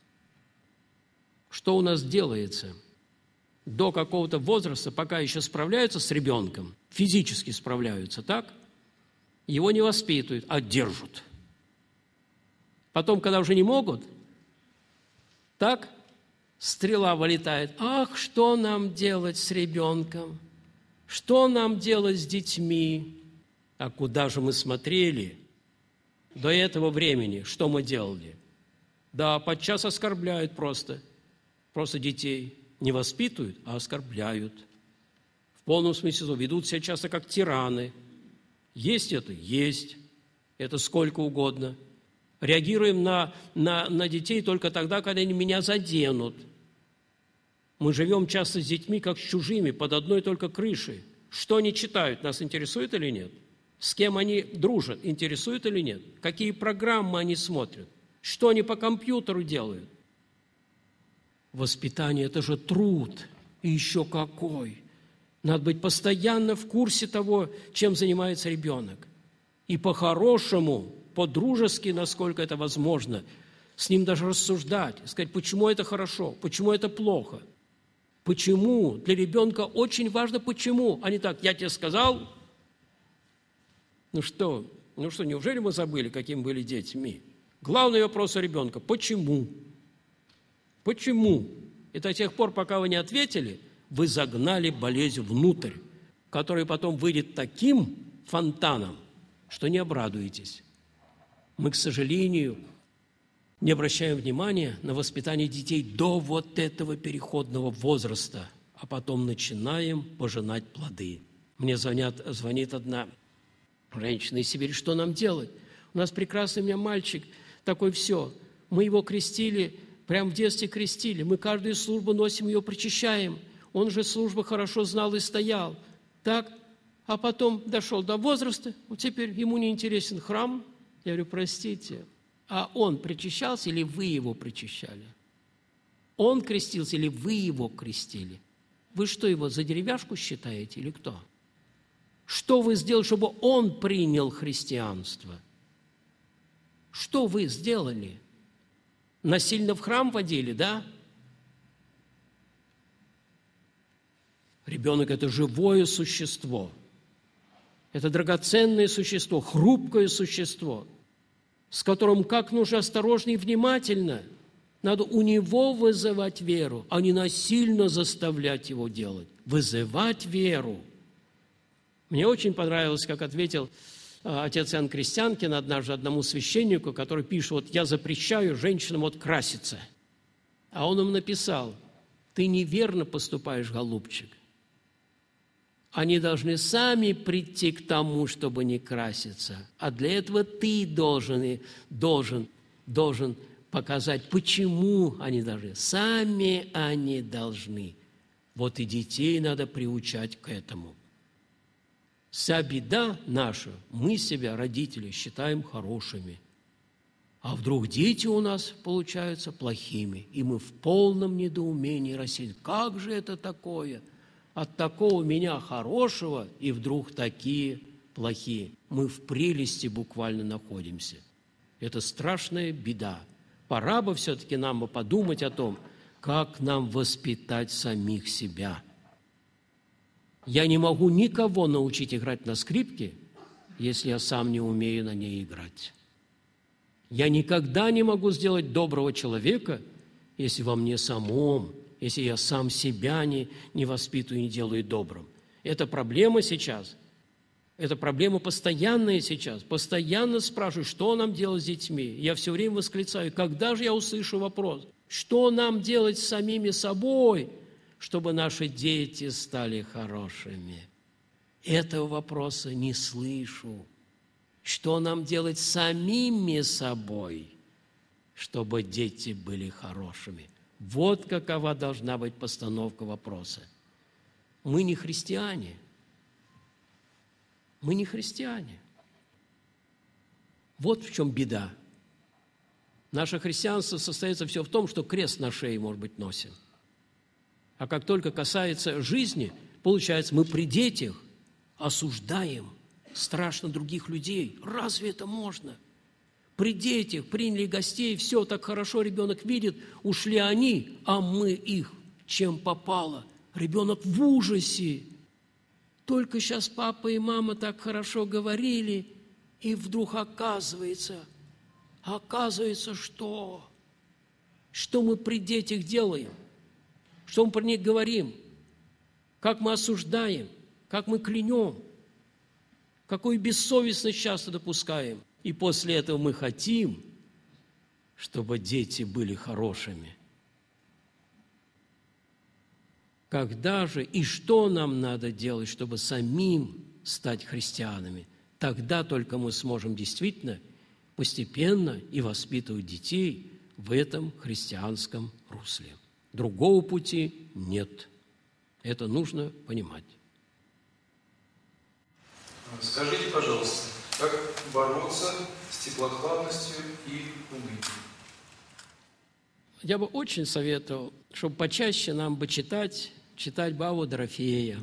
Что у нас делается? До какого-то возраста, пока еще справляются с ребенком, физически справляются, так? Его не воспитывают, а держат. Потом, когда уже не могут, так, стрела вылетает. Ах, что нам делать с ребенком? Что нам делать с детьми? А куда же мы смотрели до этого времени? Что мы делали? Да, подчас оскорбляют просто детей. Не воспитывают, а оскорбляют. В полном смысле слова. Ведут себя часто как тираны. Есть это? Есть. Это сколько угодно. Реагируем на детей только тогда, когда они меня заденут. Мы живем часто с детьми, как с чужими, под одной только крышей. Что они читают, нас интересует или нет? С кем они дружат, интересует или нет? Какие программы они смотрят? Что они по компьютеру делают? Воспитание – это же труд, и еще какой! Надо быть постоянно в курсе того, чем занимается ребенок. И по-хорошему, по-дружески, насколько это возможно, с ним даже рассуждать, сказать, почему это хорошо, почему это плохо. Почему? Для ребенка очень важно почему, а не так, я тебе сказал. Ну что, неужели мы забыли, какими были детьми? Главный вопрос у ребенка – почему? Почему? И до тех пор, пока вы не ответили, вы загнали болезнь внутрь, которая потом выйдет таким фонтаном, что не обрадуетесь. Мы, к сожалению, не обращаем внимания на воспитание детей до вот этого переходного возраста, а потом начинаем пожинать плоды. Мне звонит одна женщина из Сибири, что нам делать? У нас прекрасный у меня мальчик, такой все. Мы его крестили, прям в детстве крестили. Мы каждую службу носим, ее причащаем. Он же службу хорошо знал и стоял. Так, а потом дошел до возраста, вот теперь ему не интересен храм. Я говорю, простите, а он причащался или вы его причащали? Он крестился или вы его крестили? Вы что, его за деревяшку считаете или кто? Что вы сделали, чтобы он принял христианство? Что вы сделали? Насильно в храм водили, да? Ребенок – это живое существо. Это драгоценное существо, хрупкое существо, с которым как нужно осторожно и внимательно. Надо у него вызывать веру, а не насильно заставлять его делать. Вызывать веру. Мне очень понравилось, как ответил отец Иоанн Крестьянкин однажды одному священнику, который пишет, вот я запрещаю женщинам вот краситься. А он им написал, ты неверно поступаешь, голубчик. Они должны сами прийти к тому, чтобы не краситься. А для этого ты должен показать, почему они должны. Сами они должны. Вот и детей надо приучать к этому. Вся беда наша, мы себя, родители, считаем хорошими. А вдруг дети у нас получаются плохими, и мы в полном недоумении рассеяны. Как же это такое? От такого меня хорошего, и вдруг такие плохие. Мы в прелести буквально находимся. Это страшная беда. Пора бы все-таки нам подумать о том, как нам воспитать самих себя. Я не могу никого научить играть на скрипке, если я сам не умею на ней играть. Я никогда не могу сделать доброго человека, если во мне самом, если я сам себя не воспитываю и не делаю добрым. Это проблема сейчас. Это проблема постоянная сейчас. Постоянно спрашиваю, что нам делать с детьми. Я все время восклицаю, когда же я услышу вопрос, что нам делать с самими собой, чтобы наши дети стали хорошими. Этого вопроса не слышу. Что нам делать с самими собой, чтобы дети были хорошими? Вот какова должна быть постановка вопроса. Мы не христиане. мы не христиане. Вот в чем беда. Наше христианство состоится все в том, что крест на шее, может быть, носим. А как только касается жизни, получается, мы при детях осуждаем страшно других людей. Разве это можно? При детях приняли гостей, все так хорошо, ребенок видит, ушли они, а мы их чем попало. Ребенок в ужасе. Только сейчас папа и мама так хорошо говорили, и вдруг оказывается, что? Что мы при детях делаем? Что мы про них говорим? Как мы осуждаем? Как мы клянем? Какую бессовестность часто допускаем? И после этого мы хотим, чтобы дети были хорошими. Когда же и что нам надо делать, чтобы самим стать христианами? Тогда только мы сможем действительно постепенно и воспитывать детей в этом христианском русле. Другого пути нет. Это нужно понимать. Скажите, пожалуйста, как бороться с теплохладностью и унынием? Я бы очень советовал, чтобы почаще нам бы читать бы Авву Дорофея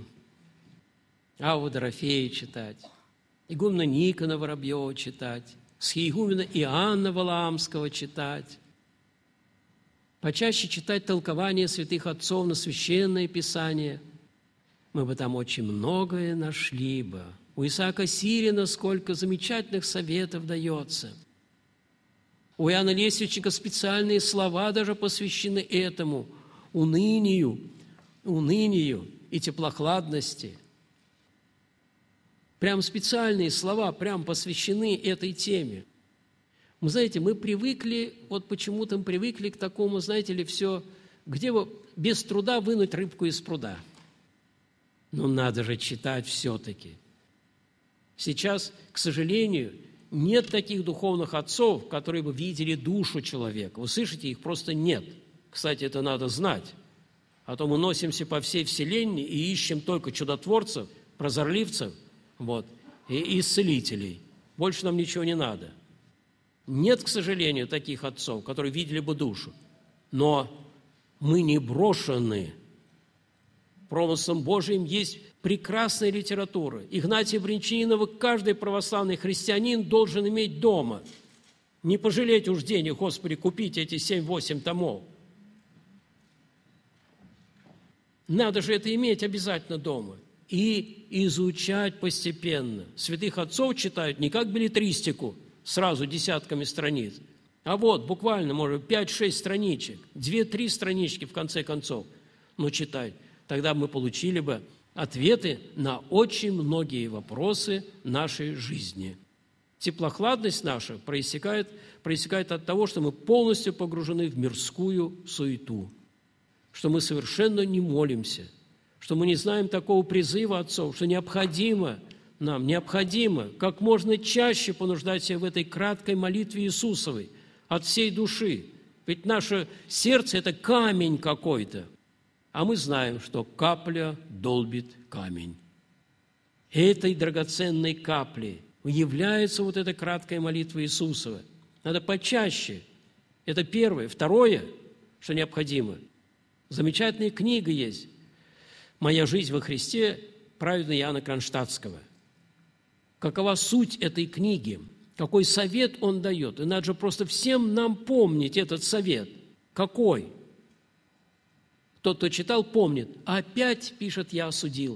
читать, игумена Никона Воробьева читать, схиегумена Иоанна Валаамского читать, почаще читать толкования святых отцов на Священное Писание. Мы бы там очень многое нашли бы. У Исаака Сирина сколько замечательных советов дается. У Иоанна Лесвичника специальные слова даже посвящены этому, унынию и теплохладности. Прям специальные слова прям посвящены этой теме. Вы знаете, мы привыкли, вот почему-то мы привыкли к такому, знаете ли, все, где бы без труда вынуть рыбку из пруда. Но надо же читать все-таки. Сейчас, к сожалению, нет таких духовных отцов, которые бы видели душу человека. Вы слышите, их просто нет. Кстати, это надо знать. А то мы носимся по всей вселенной и ищем только чудотворцев, прозорливцев, и исцелителей. Больше нам ничего не надо. Нет, к сожалению, таких отцов, которые видели бы душу. Но мы не брошены. Промыслом Божиим есть прекрасная литература. Игнатия Бринчанинова каждый православный христианин должен иметь дома. Не пожалеть уж денег, Господи, купить эти 7-8 томов. Надо же это иметь обязательно дома. И изучать постепенно. Святых отцов читают не как беллетристику, сразу десятками страниц, а вот буквально, может, 5-6 страничек, 2-3 странички в конце концов, но читать. Тогда мы получили бы ответы на очень многие вопросы нашей жизни. Теплохладность наша проистекает от того, что мы полностью погружены в мирскую суету, что мы совершенно не молимся, что мы не знаем такого призыва отцов, что необходимо как можно чаще понуждать себя в этой краткой молитве Иисусовой от всей души. Ведь наше сердце – это камень какой-то, а мы знаем, что капля долбит камень. Этой драгоценной каплей является вот эта краткая молитва Иисусова. Надо почаще. Это первое. Второе, что необходимо. Замечательная книга есть «Моя жизнь во Христе» праведного Иоанна Кронштадтского. Какова суть этой книги? Какой совет он дает? И надо же просто всем нам помнить этот совет. Какой? Тот, кто читал, помнит. Опять, пишет, я осудил,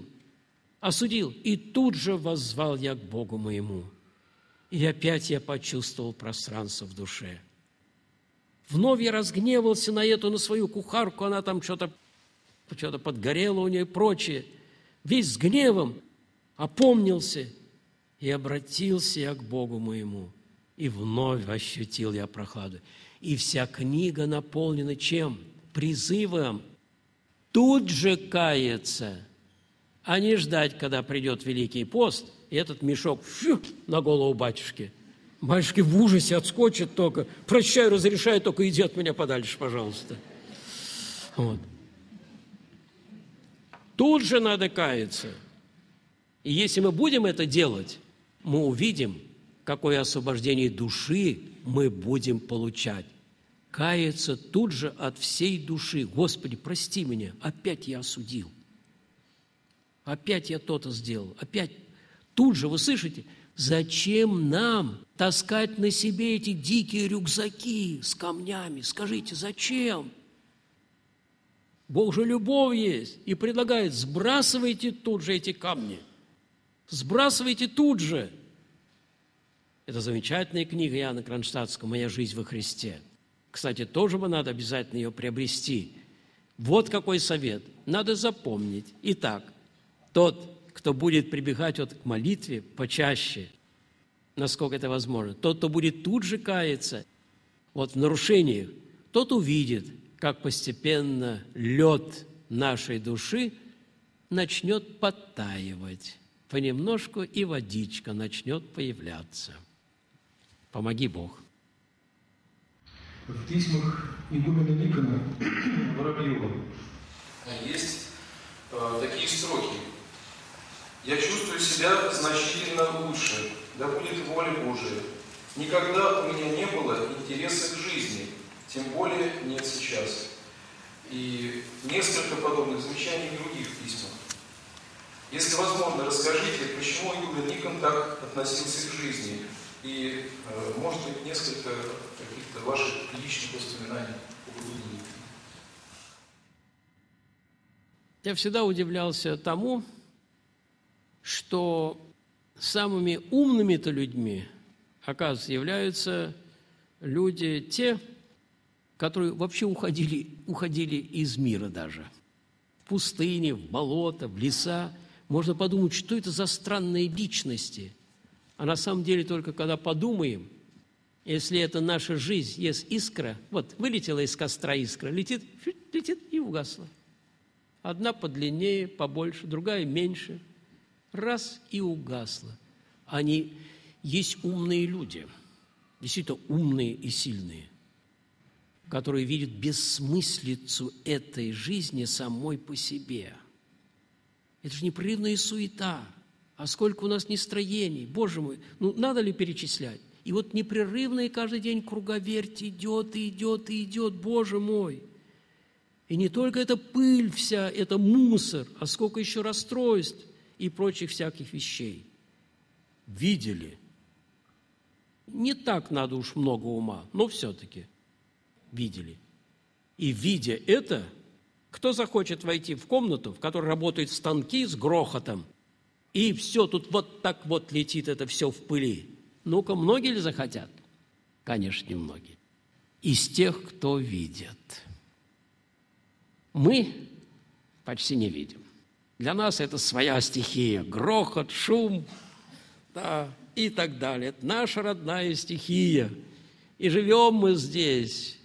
и тут же воззвал я к Богу моему. И опять я почувствовал пространство в душе. Вновь я разгневался на свою кухарку, она там что-то подгорела у нее и прочее. Весь с гневом опомнился, и обратился я к Богу моему. И вновь ощутил я прохладу. И вся книга наполнена чем? Призывом тут же каяться, а не ждать, когда придет Великий пост, и этот мешок на голову батюшки. Батюшки в ужасе отскочит только. Прощай, разрешай, только иди от меня подальше, пожалуйста. Вот. Тут же надо каяться. И если мы будем это делать, мы увидим, какое освобождение души мы будем получать. Каяться тут же от всей души. Господи, прости меня, опять я осудил. Опять я то-то сделал. Опять. Тут же, вы слышите, зачем нам таскать на себе эти дикие рюкзаки с камнями? Скажите, зачем? Бог же любовь есть и предлагает, сбрасывайте тут же эти камни. Сбрасывайте тут же. Это замечательная книга Иоанна Кронштадтского «Моя жизнь во Христе». Кстати, тоже бы надо обязательно ее приобрести. Вот какой совет. Надо запомнить. Итак, тот, кто будет прибегать к молитве почаще, насколько это возможно, тот, кто будет тут же каяться в нарушениях, тот увидит, как постепенно лед нашей души начнет подтаивать. Понемножку и водичка начнет появляться. Помоги Бог. В письмах игумена Никона Воробьева есть такие строки. «Я чувствую себя значительно лучше, да будет воля Божия. Никогда у меня не было интереса к жизни, тем более нет сейчас». И несколько подобных замечаний в других письмах. Если возможно, расскажите, почему игумен Никон так относился к жизни? И, может быть, несколько каких-то ваших личных воспоминаний об игумене Никоне. Я всегда удивлялся тому, что самыми умными-то людьми, оказывается, являются люди те, которые вообще уходили из мира даже. В пустыне, в болото, в леса. Можно подумать, что это за странные личности. А на самом деле только когда подумаем, если это наша жизнь, есть искра, вот вылетела из костра искра, летит и угасла. Одна подлиннее, побольше, другая меньше. Раз и угасла. Они есть умные люди, действительно умные и сильные, которые видят бессмыслицу этой жизни самой по себе. Это же непрерывная суета. А сколько у нас нестроений. Боже мой, надо ли перечислять? И вот непрерывная каждый день круговерть идет и идет и идет. Боже мой. И не только эта пыль вся, это мусор, а сколько еще расстройств и прочих всяких вещей. Видели. Не так надо уж много ума, но все-таки видели. И видя это, кто захочет войти в комнату, в которой работают станки с грохотом, и все тут вот так вот летит это все в пыли? Ну-ка, многие ли захотят? Конечно, не многие. Из тех, кто видит. Мы почти не видим. Для нас это своя стихия. Грохот, шум, да, и так далее. Это наша родная стихия. И живем мы здесь.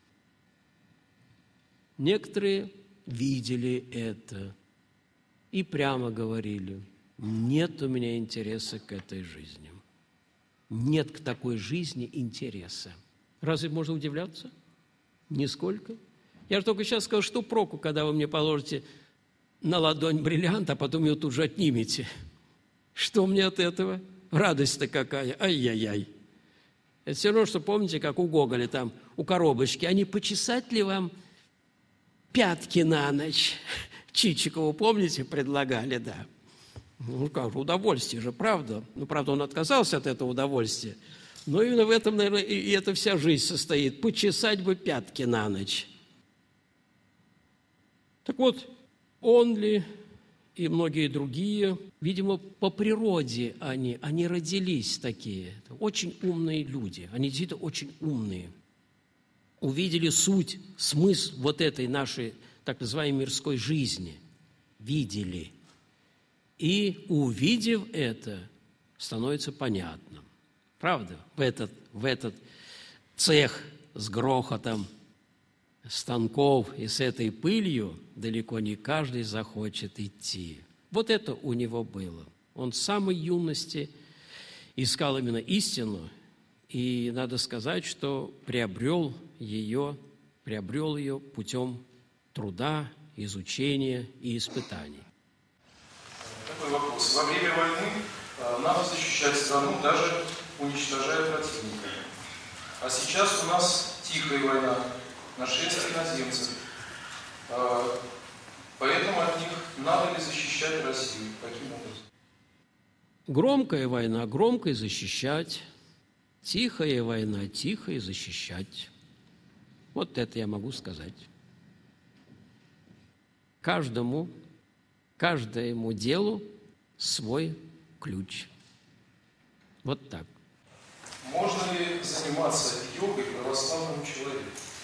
Некоторые видели это и прямо говорили: нет у меня интереса к этой жизни. Нет к такой жизни интереса. Разве можно удивляться? Нисколько. Я же только сейчас сказал, что проку, когда вы мне положите на ладонь бриллиант, а потом ее тут же отнимете. Что мне от этого? Радость-то какая! Ай-яй-яй! Это все равно, что помните, как у Гоголя там, у коробочки, а не почесать ли вам пятки на ночь? Чичикову, помните, предлагали, да. Ну, как же, удовольствие же, правда? Ну, правда, он отказался от этого удовольствия. Но именно в этом, наверное, и эта вся жизнь состоит. Почесать бы пятки на ночь. Так вот, он ли и многие другие, видимо, по природе они родились такие. Очень умные люди. Они действительно очень умные. Увидели суть, смысл вот этой нашей так называемой мирской жизни. Видели. И, увидев это, становится понятным. Правда? В этот цех с грохотом станков и с этой пылью далеко не каждый захочет идти. Вот это у него было. Он с самой юности искал именно истину, и надо сказать, что приобрел ее путем труда, изучения и испытаний. такой вопрос. Во время войны надо защищать страну, даже уничтожая противника. А сейчас у нас тихая война, нашествие иноземцев. Поэтому от них надо ли защищать Россию? Каким образом? Громкая война, громко и защищать. Тихая война, тихо и защищать. Вот это я могу сказать. Каждому делу свой ключ. Вот так. Можно ли заниматься йогой православному человеку?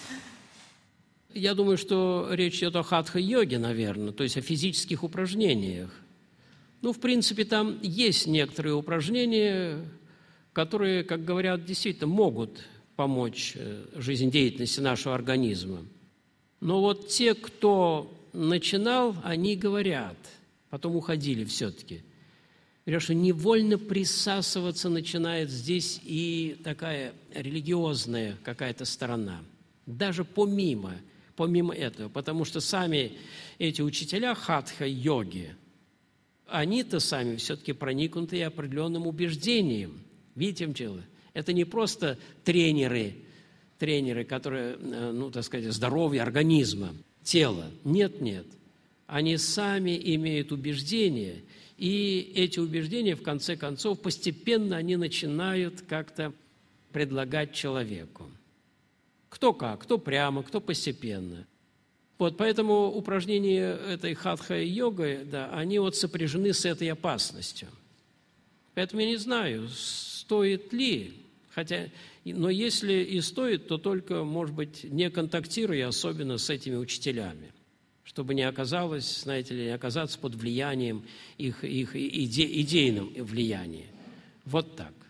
Я думаю, что речь идет о хатха-йоге, наверное, то есть о физических упражнениях. Ну, в принципе, там есть некоторые упражнения, которые, как говорят, действительно могут помочь жизнедеятельности нашего организма. Но вот те, кто начинал, они говорят, потом уходили все-таки, говорят, что невольно присасываться начинает здесь и такая религиозная какая-то сторона, даже помимо этого, потому что сами эти учителя хатха-йоги, они-то сами все-таки проникнуты определенным убеждением. Видите, в чем дело? Это не просто тренеры, которые, здоровье организма, тела. Нет. Они сами имеют убеждения, и эти убеждения, в конце концов, постепенно они начинают как-то предлагать человеку. Кто как, кто прямо, кто постепенно. Вот поэтому упражнения этой хатха-йогой, они сопряжены с этой опасностью. Поэтому я не знаю, стоит ли, но если и стоит, то только, может быть, не контактируя особенно с этими учителями, чтобы не оказалось, не оказаться под влиянием их идейным влиянием. Вот так.